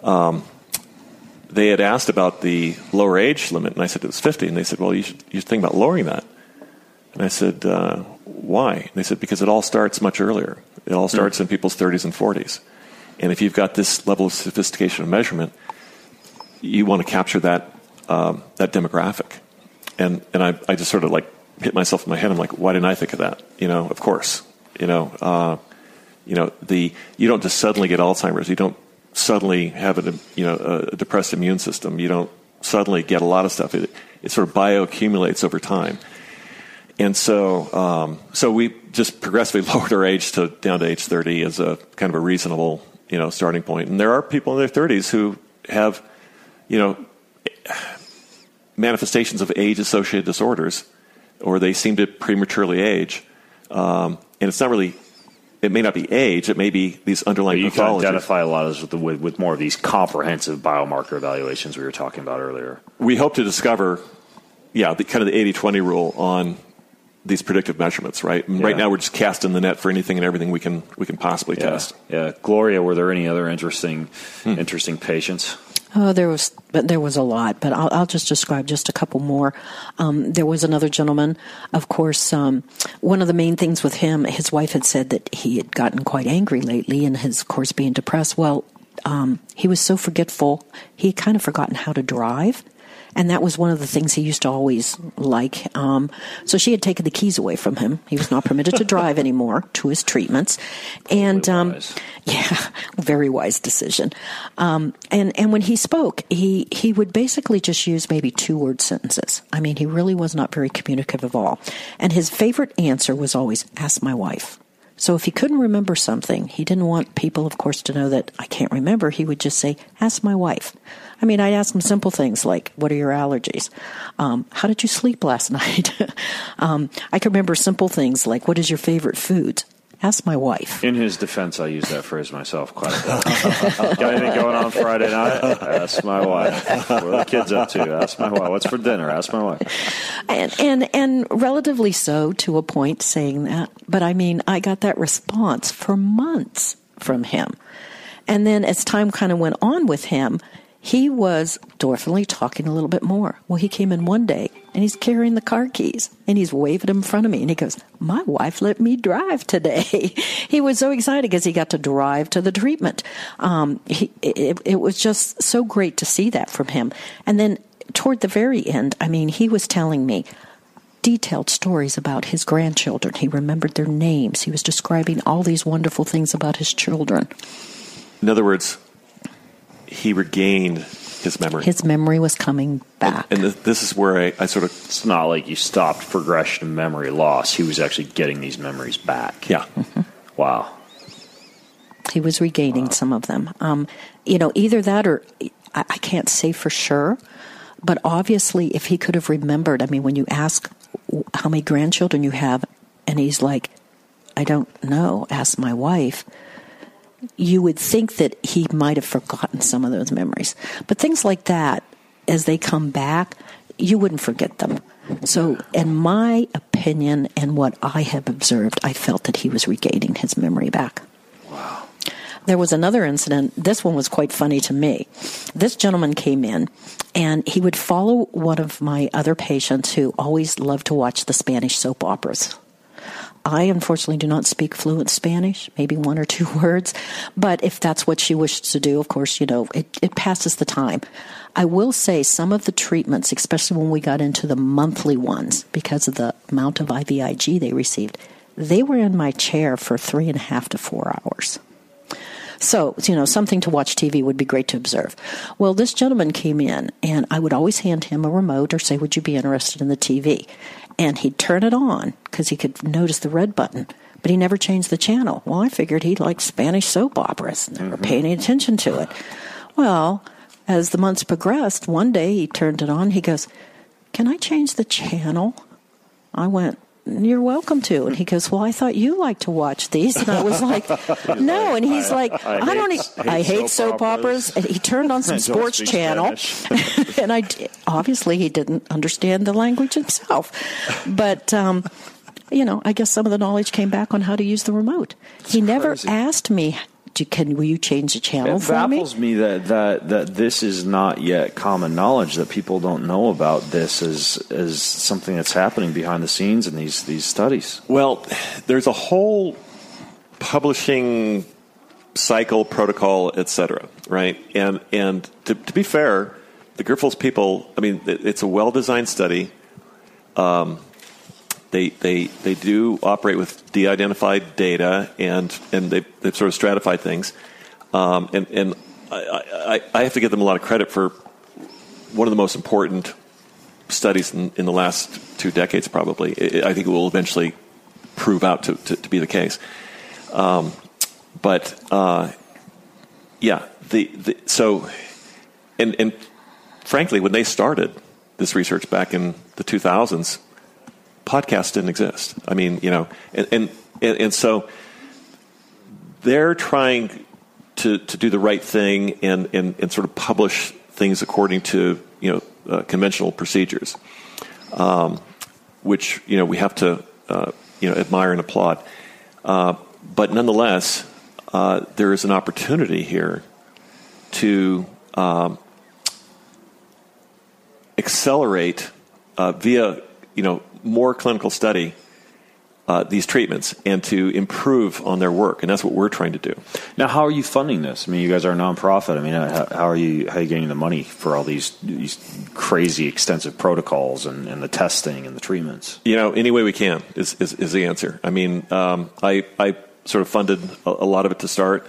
they had asked about the lower age limit, and I said it was 50, and they said, well, you should think about lowering that. And I said, why? And they said, because it all starts much earlier. It all starts in people's 30s and 40s. And if you've got this level of sophistication of measurement, you want to capture that demographic. And I just sort of like hit myself in my head. I'm like, why didn't I think of that? Of course. You don't just suddenly get Alzheimer's. You don't suddenly have a depressed immune system. You don't suddenly get a lot of stuff. It sort of bioaccumulates over time. And so we just progressively lowered our age down to age 30 as a kind of a reasonable starting point. And there are people in their 30s who have manifestations of age-associated disorders, or they seem to prematurely age. And it's not really, it may not be age, it may be these underlying pathologies. You can identify a lot of this with more of these comprehensive biomarker evaluations we were talking about earlier. We hope to discover, the kind of the 80-20 rule on these predictive measurements, right? And right now we're just casting the net for anything and everything we can possibly test. Yeah. Gloria, were there any other interesting patients? Oh, there was a lot, but I'll just describe just a couple more. There was another gentleman, of course. One of the main things with him, his wife had said that he had gotten quite angry lately, and his, of course, being depressed. Well, he was so forgetful, he had kind of forgotten how to drive. And that was one of the things he used to always like. So she had taken the keys away from him. He was not permitted to drive anymore to his treatments. And very wise decision. And when he spoke, he would basically just use maybe 2-word sentences. I mean, he really was not very communicative at all. And his favorite answer was always, ask my wife. So if he couldn't remember something, he didn't want people, of course, to know that I can't remember. He would just say, ask my wife. I mean, I'd ask him simple things like, what are your allergies? How did you sleep last night? I can remember simple things like, what is your favorite food? Ask my wife. In his defense, I use that phrase myself quite a bit. Got anything going on Friday night? Ask my wife. What are the kids up to? Ask my wife. What's for dinner? Ask my wife. And relatively so to a point saying that. But I mean, I got that response for months from him. And then as time kind of went on with him, he was definitely talking a little bit more. Well, he came in one day, and he's carrying the car keys, and he's waving them in front of me, and he goes, my wife let me drive today. He was so excited because he got to drive to the treatment. It was just so great to see that from him. And then toward the very end, I mean, he was telling me detailed stories about his grandchildren. He remembered their names. He was describing all these wonderful things about his children. In other words, he regained his memory. His memory was coming back. And this is where I sort of... It's not like you stopped progression of memory loss. He was actually getting these memories back. Yeah. Mm-hmm. Wow. He was regaining some of them. Either that or I can't say for sure, But obviously, if he could have remembered, I mean, when you ask how many grandchildren you have, and he's like, I don't know, ask my wife, you would think that he might have forgotten some of those memories. But things like that, as they come back, you wouldn't forget them. So, in my opinion and what I have observed, I felt that he was regaining his memory back. Wow. There was another incident. This one was quite funny to me. This gentleman came in, and he would follow one of my other patients who always loved to watch the Spanish soap operas. I, unfortunately, do not speak fluent Spanish, maybe one or two words. But if that's what she wished to do, of course, it passes the time. I will say some of the treatments, especially when we got into the monthly ones, because of the amount of IVIG they received, they were in my chair for 3.5 to 4 hours. So, something to watch TV would be great to observe. Well, this gentleman came in, and I would always hand him a remote or say, would you be interested in the TV? And he'd turn it on because he could notice the red button, but he never changed the channel. Well, I figured he liked Spanish soap operas, never paid any attention to it. Well, as the months progressed, one day he turned it on. He goes, can I change the channel? I went, you're welcome to. And he goes, well, I thought you liked to watch these. And I was like, no. And he's like, I hate soap operas. And he turned on some sports channel. And obviously he didn't understand the language himself. But, I guess some of the knowledge came back on how to use the remote. He never asked me, will you change the channel for me? It baffles me that this is not yet common knowledge, that people don't know about this as something that's happening behind the scenes in these studies. Well, there's a whole publishing cycle, protocol, etc., right? And to be fair, the Grifols people, I mean, it's a well-designed study. They do operate with de-identified data, and they've sort of stratified things. And I have to give them a lot of credit for one of the most important studies in the last 2 decades, probably. I think it will eventually prove out to be the case. So frankly, when they started this research back in the 2000s, podcasts didn't exist. I mean, and so they're trying to do the right thing and sort of publish things according to conventional procedures, which we have to admire and applaud. But nonetheless, there is an opportunity here to accelerate via more clinical study these treatments and to improve on their work, and that's what we're trying to do. Now, how are you funding this? I mean, you guys are a nonprofit. I mean, how are you getting the money for all these crazy extensive protocols and the testing and the treatments? Any way we can is the answer. I mean, I sort of funded a lot of it to start.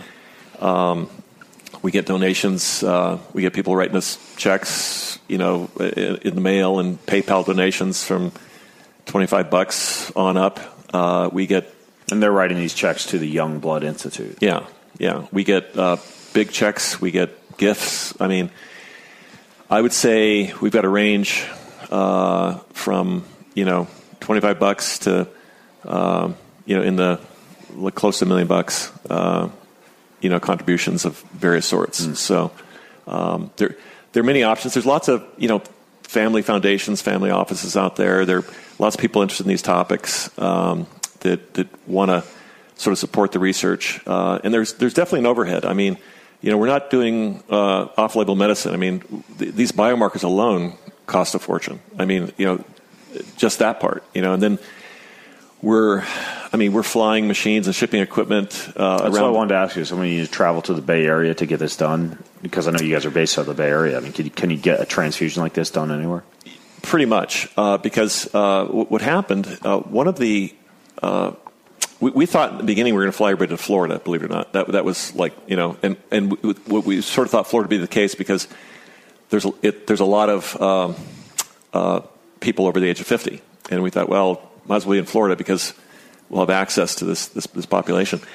We get donations. We get people writing us checks, in the mail, and PayPal donations from $25 on up. And they're writing these checks to the Young Blood Institute. Yeah. We get big checks. We get gifts. I mean, I would say we've got a range from $25 to in the close to $1 million, contributions of various sorts. And so there are many options. There's lots of family foundations, family offices out there. There are lots of people interested in these topics that want to sort of support the research. And there's definitely an overhead. I mean, we're not doing off-label medicine. I mean, these biomarkers alone cost a fortune. I mean, just that part. And then we're flying machines and shipping equipment around. That's what I wanted to ask you. So when you travel to the Bay Area to get this done, because I know you guys are based out of the Bay Area, I mean, can you get a transfusion like this done anywhere? Pretty much, because what happened, one of the we thought in the beginning we were going to fly everybody to Florida, believe it or not. That was like, and we sort of thought Florida would be the case because there's a lot of people over the age of 50. And we thought, well, might as well be in Florida because we'll have access to this population.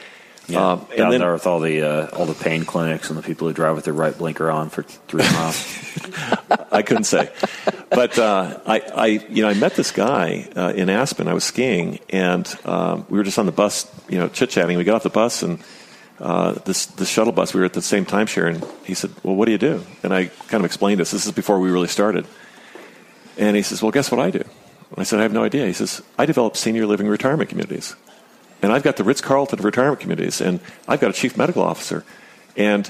Yeah, Down and then, there with all the pain clinics and the people who drive with their right blinker on for 3 miles. I couldn't say, but I met this guy in Aspen. I was skiing, and we were just on the bus, chit chatting. We got off the bus, and this shuttle bus. We were at the same timeshare, and he said, "Well, what do you do?" And I kind of explained this. This is before we really started, and he says, "Well, guess what I do?" And I said, "I have no idea." He says, "I develop senior living retirement communities." And I've got the Ritz-Carlton retirement communities, and I've got a chief medical officer. And,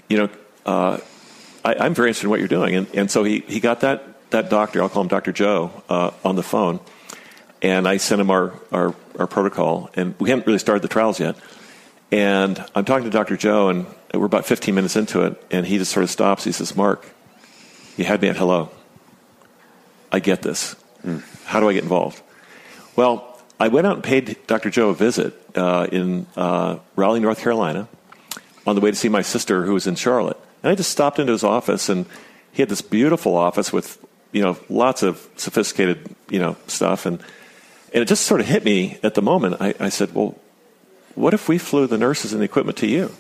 I'm very interested in what you're doing. And so he got that doctor, I'll call him Dr. Joe, on the phone. And I sent him our protocol. And we hadn't really started the trials yet. And I'm talking to Dr. Joe, and we're about 15 minutes into it. And he just sort of stops. He says, "Mark, you had me at hello. I get this. How do I get involved?" Well, I went out and paid Dr. Joe a visit in Raleigh, North Carolina, on the way to see my sister who was in Charlotte. And I just stopped into his office, and he had this beautiful office with, lots of sophisticated, stuff. And it just sort of hit me at the moment. I said, "Well, what if we flew the nurses and the equipment to you?"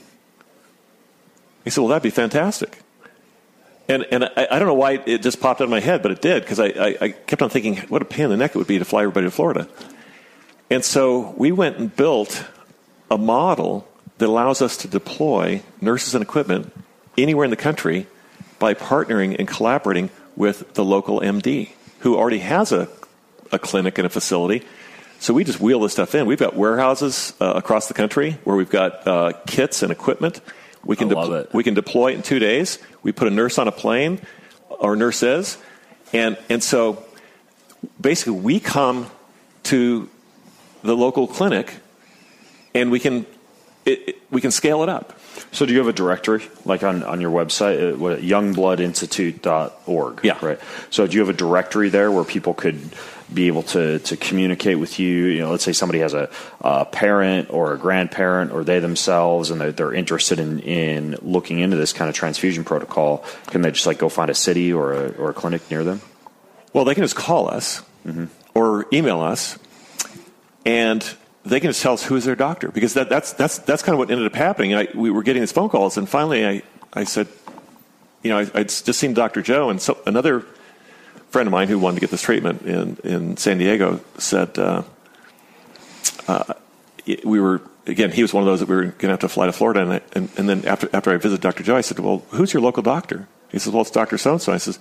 He said, "Well, that'd be fantastic." And I don't know why it just popped out of my head, but it did, because I kept on thinking, what a pain in the neck it would be to fly everybody to Florida. And so we went and built a model that allows us to deploy nurses and equipment anywhere in the country by partnering and collaborating with the local MD who already has a clinic and a facility. So we just wheel this stuff in. We've got warehouses across the country where we've got kits and equipment. We can deploy it in 2 days. We put a nurse on a plane, or nurses, and so basically we come to the local clinic, and we can scale it up. So do you have a directory, like on your website, youngbloodinstitute.org? Yeah. Right. So do you have a directory there where people could be able to communicate with you? Let's say somebody has a parent or a grandparent, or they themselves, and they're interested in looking into this kind of transfusion protocol. Can they just go find a city or a clinic near them? Well, they can just call us or email us, and they can just tell us who is their doctor, because that's kind of what ended up happening. We were getting these phone calls, and finally I said, I'd just seen Dr. Joe, and so another friend of mine who wanted to get this treatment in San Diego said he was one of those that we were going to have to fly to Florida, and then after I visited Dr. Joe, I said, "Well, who's your local doctor?" He says, "Well, it's Dr. So-and-so." I says,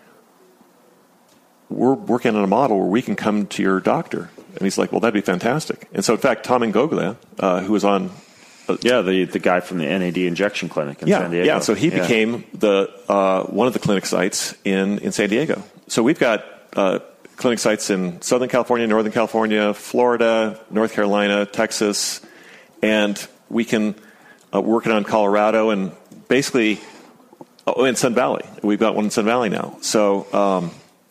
"We're working on a model where we can come to your doctor." And he's like, "Well, that'd be fantastic." And so, in fact, Tom Ngoglia, who was on... the guy from the NAD injection clinic in San Diego. Yeah, so he became one of the clinic sites in San Diego. So we've got clinic sites in Southern California, Northern California, Florida, North Carolina, Texas, and we can working on Colorado, and basically in Sun Valley. We've got one in Sun Valley now. So...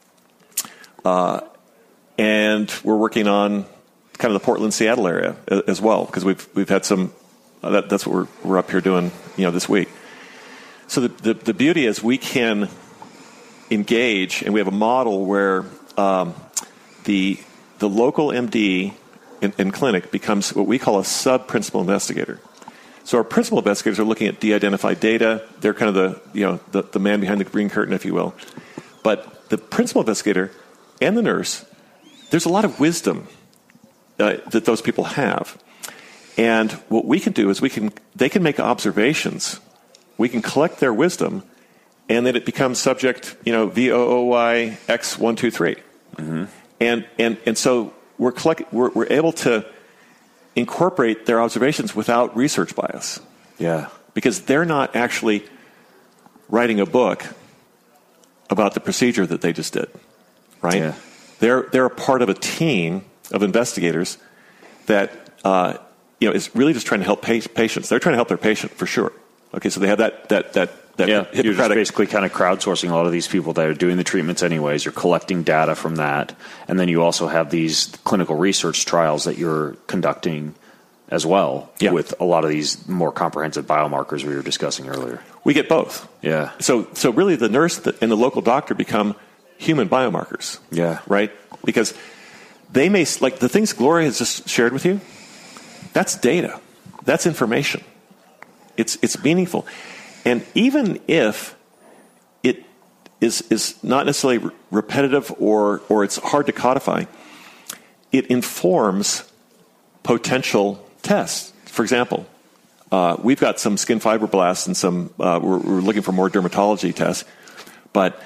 and we're working on kind of the Portland, Seattle area as well, because we've had some. That's what we're up here doing, this week. So the beauty is we can engage, and we have a model where the local MD in clinic becomes what we call a sub-principal investigator. So our principal investigators are looking at de-identified data. They're kind of the man behind the green curtain, if you will. But the principal investigator and the nurse, there's a lot of wisdom that those people have. And what we can do is they can make observations. We can collect their wisdom, and then it becomes subject, VOOY X123. Mm-hmm. And so we're able to incorporate their observations without research bias. Yeah. Because they're not actually writing a book about the procedure that they just did, right? Yeah. They're a part of a team of investigators that is really just trying to help patients. They're trying to help their patient for sure. Okay, so they have that you're just basically kind of crowdsourcing a lot of these people that are doing the treatments anyways. You're collecting data from that, and then you also have these clinical research trials that you're conducting as well with a lot of these more comprehensive biomarkers we were discussing earlier. We get both. Yeah. So really the nurse and the local doctor become human biomarkers. Yeah. Right? Because they may, like the things Gloria has just shared with you, that's data. that's information. It's meaningful. And even if it is not necessarily repetitive or it's hard to codify, it informs potential tests. For example, we've got some skin fibroblasts and some we're looking for more dermatology tests, but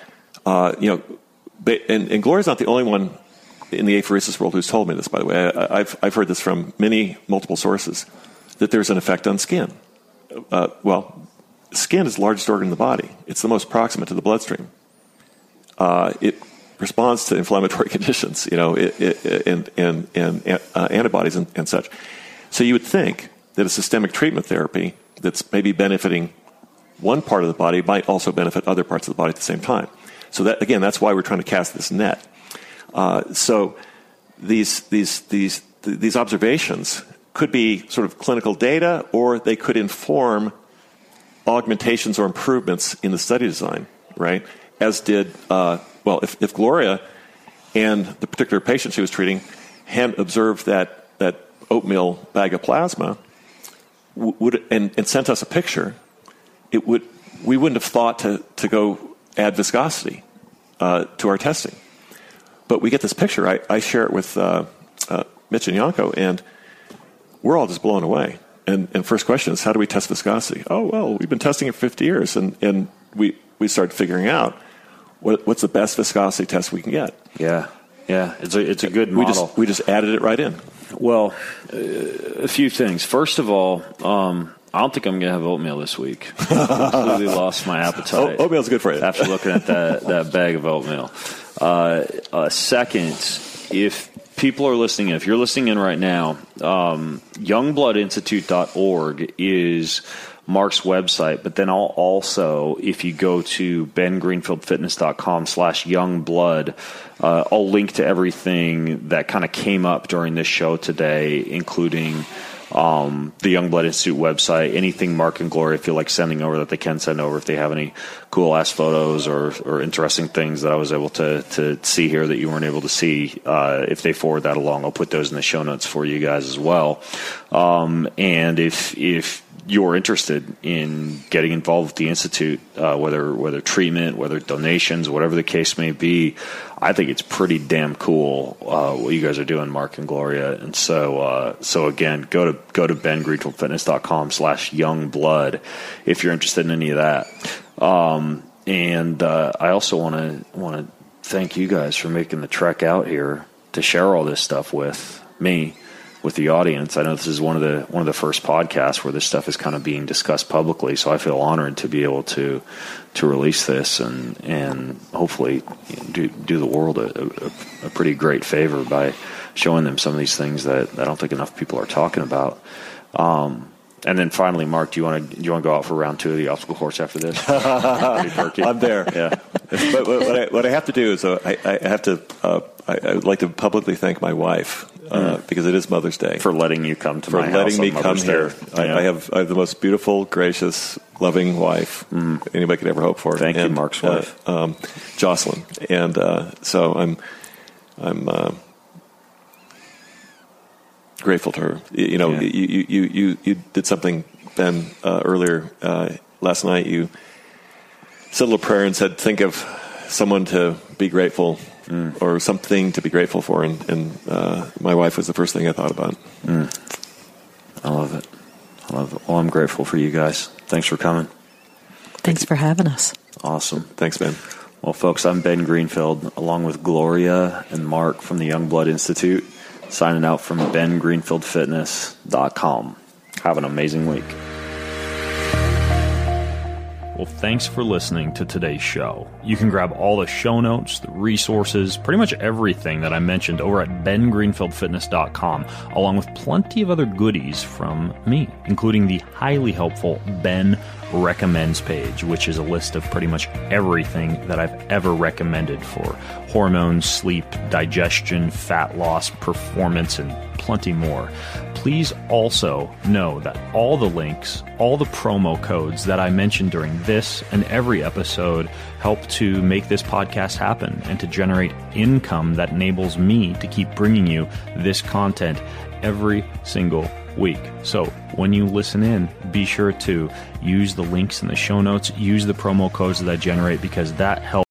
and Gloria's not the only one in the apheresis world who's told me this. By the way, I've heard this from multiple sources that there's an effect on skin. Skin is the largest organ in the body. It's the most proximate to the bloodstream. It responds to inflammatory conditions, and antibodies and such. So you would think that a systemic treatment therapy that's maybe benefiting one part of the body might also benefit other parts of the body at the same time. So that's why we're trying to cast this net. So these observations could be sort of clinical data, or they could inform augmentations or improvements in the study design, right? As did, if Gloria and the particular patient she was treating had observed that oatmeal bag of plasma and sent us a picture, we wouldn't have thought to go add viscosity to our testing. But we get this picture. I share it with Mitch and Yanko, and we're all just blown away. And first question is, how do we test viscosity? Oh, well, we've been testing it for 50 years, and we started figuring out what's the best viscosity test we can get. Yeah, it's a good model. We just added it right in. Well, a few things. First of all, I don't think I'm going to have oatmeal this week. I completely lost my appetite. Oatmeal's good for you. After looking at that bag of oatmeal. Second, if people are listening in, if you're listening in right now, youngbloodinstitute.org is Mark's website, but then also, if you go to bengreenfieldfitness.com/youngblood, I'll link to everything that kind of came up during this show today, including the Young Blood Institute website, anything Mark and Gloria feel like sending over that they can send over, if they have any cool ass photos or interesting things that I was able to see here that you weren't able to see, if they forward that along, I'll put those in the show notes for you guys as well. And if you're interested in getting involved with the Institute, whether treatment, whether donations, whatever the case may be, I think it's pretty damn cool what you guys are doing, Mark and Gloria. And so again, go to bengreenfieldfitness.com/youngblood if you're interested in any of that. And I also want to thank you guys for making the trek out here to share all this stuff with me, with the audience. I know this is one of the first podcasts where this stuff is kind of being discussed publicly, so I feel honored to be able to release this and hopefully do the world a pretty great favor by showing them some of these things that I don't think enough people are talking about. And then finally, Mark, do you want to go out for round 2 of the obstacle course after this? I'm there. Yeah. But what I have to do is I would like to publicly thank my wife because it is Mother's Day, for letting you come to my house. For letting me come here. Yeah. I have the most beautiful, gracious, loving wife anybody could ever hope for. Thank you, Mark's wife, Jocelyn, and so I'm grateful to her. You did something, Ben, earlier last night. You said a little prayer and said, think of someone to be grateful or something to be grateful for, and my wife was the first thing I thought about. I love it. Well, I'm grateful for you guys. Thanks for coming. Thanks for having us. Awesome. Thanks, Ben. Well, folks, I'm Ben Greenfield, along with Gloria and Mark from the Young Blood Institute, signing out from bengreenfieldfitness.com. Have an amazing week. Well, thanks for listening to today's show. You can grab all the show notes, the resources, pretty much everything that I mentioned over at bengreenfieldfitness.com, along with plenty of other goodies from me, including the highly helpful Ben Recommends page, which is a list of pretty much everything that I've ever recommended for hormones, sleep, digestion, fat loss, performance, and plenty more. Please also know that all the links, all the promo codes that I mentioned during this and every episode help to make this podcast happen and to generate income that enables me to keep bringing you this content every single week. So when you listen in, be sure to use the links in the show notes, use the promo codes that I generate, because that helps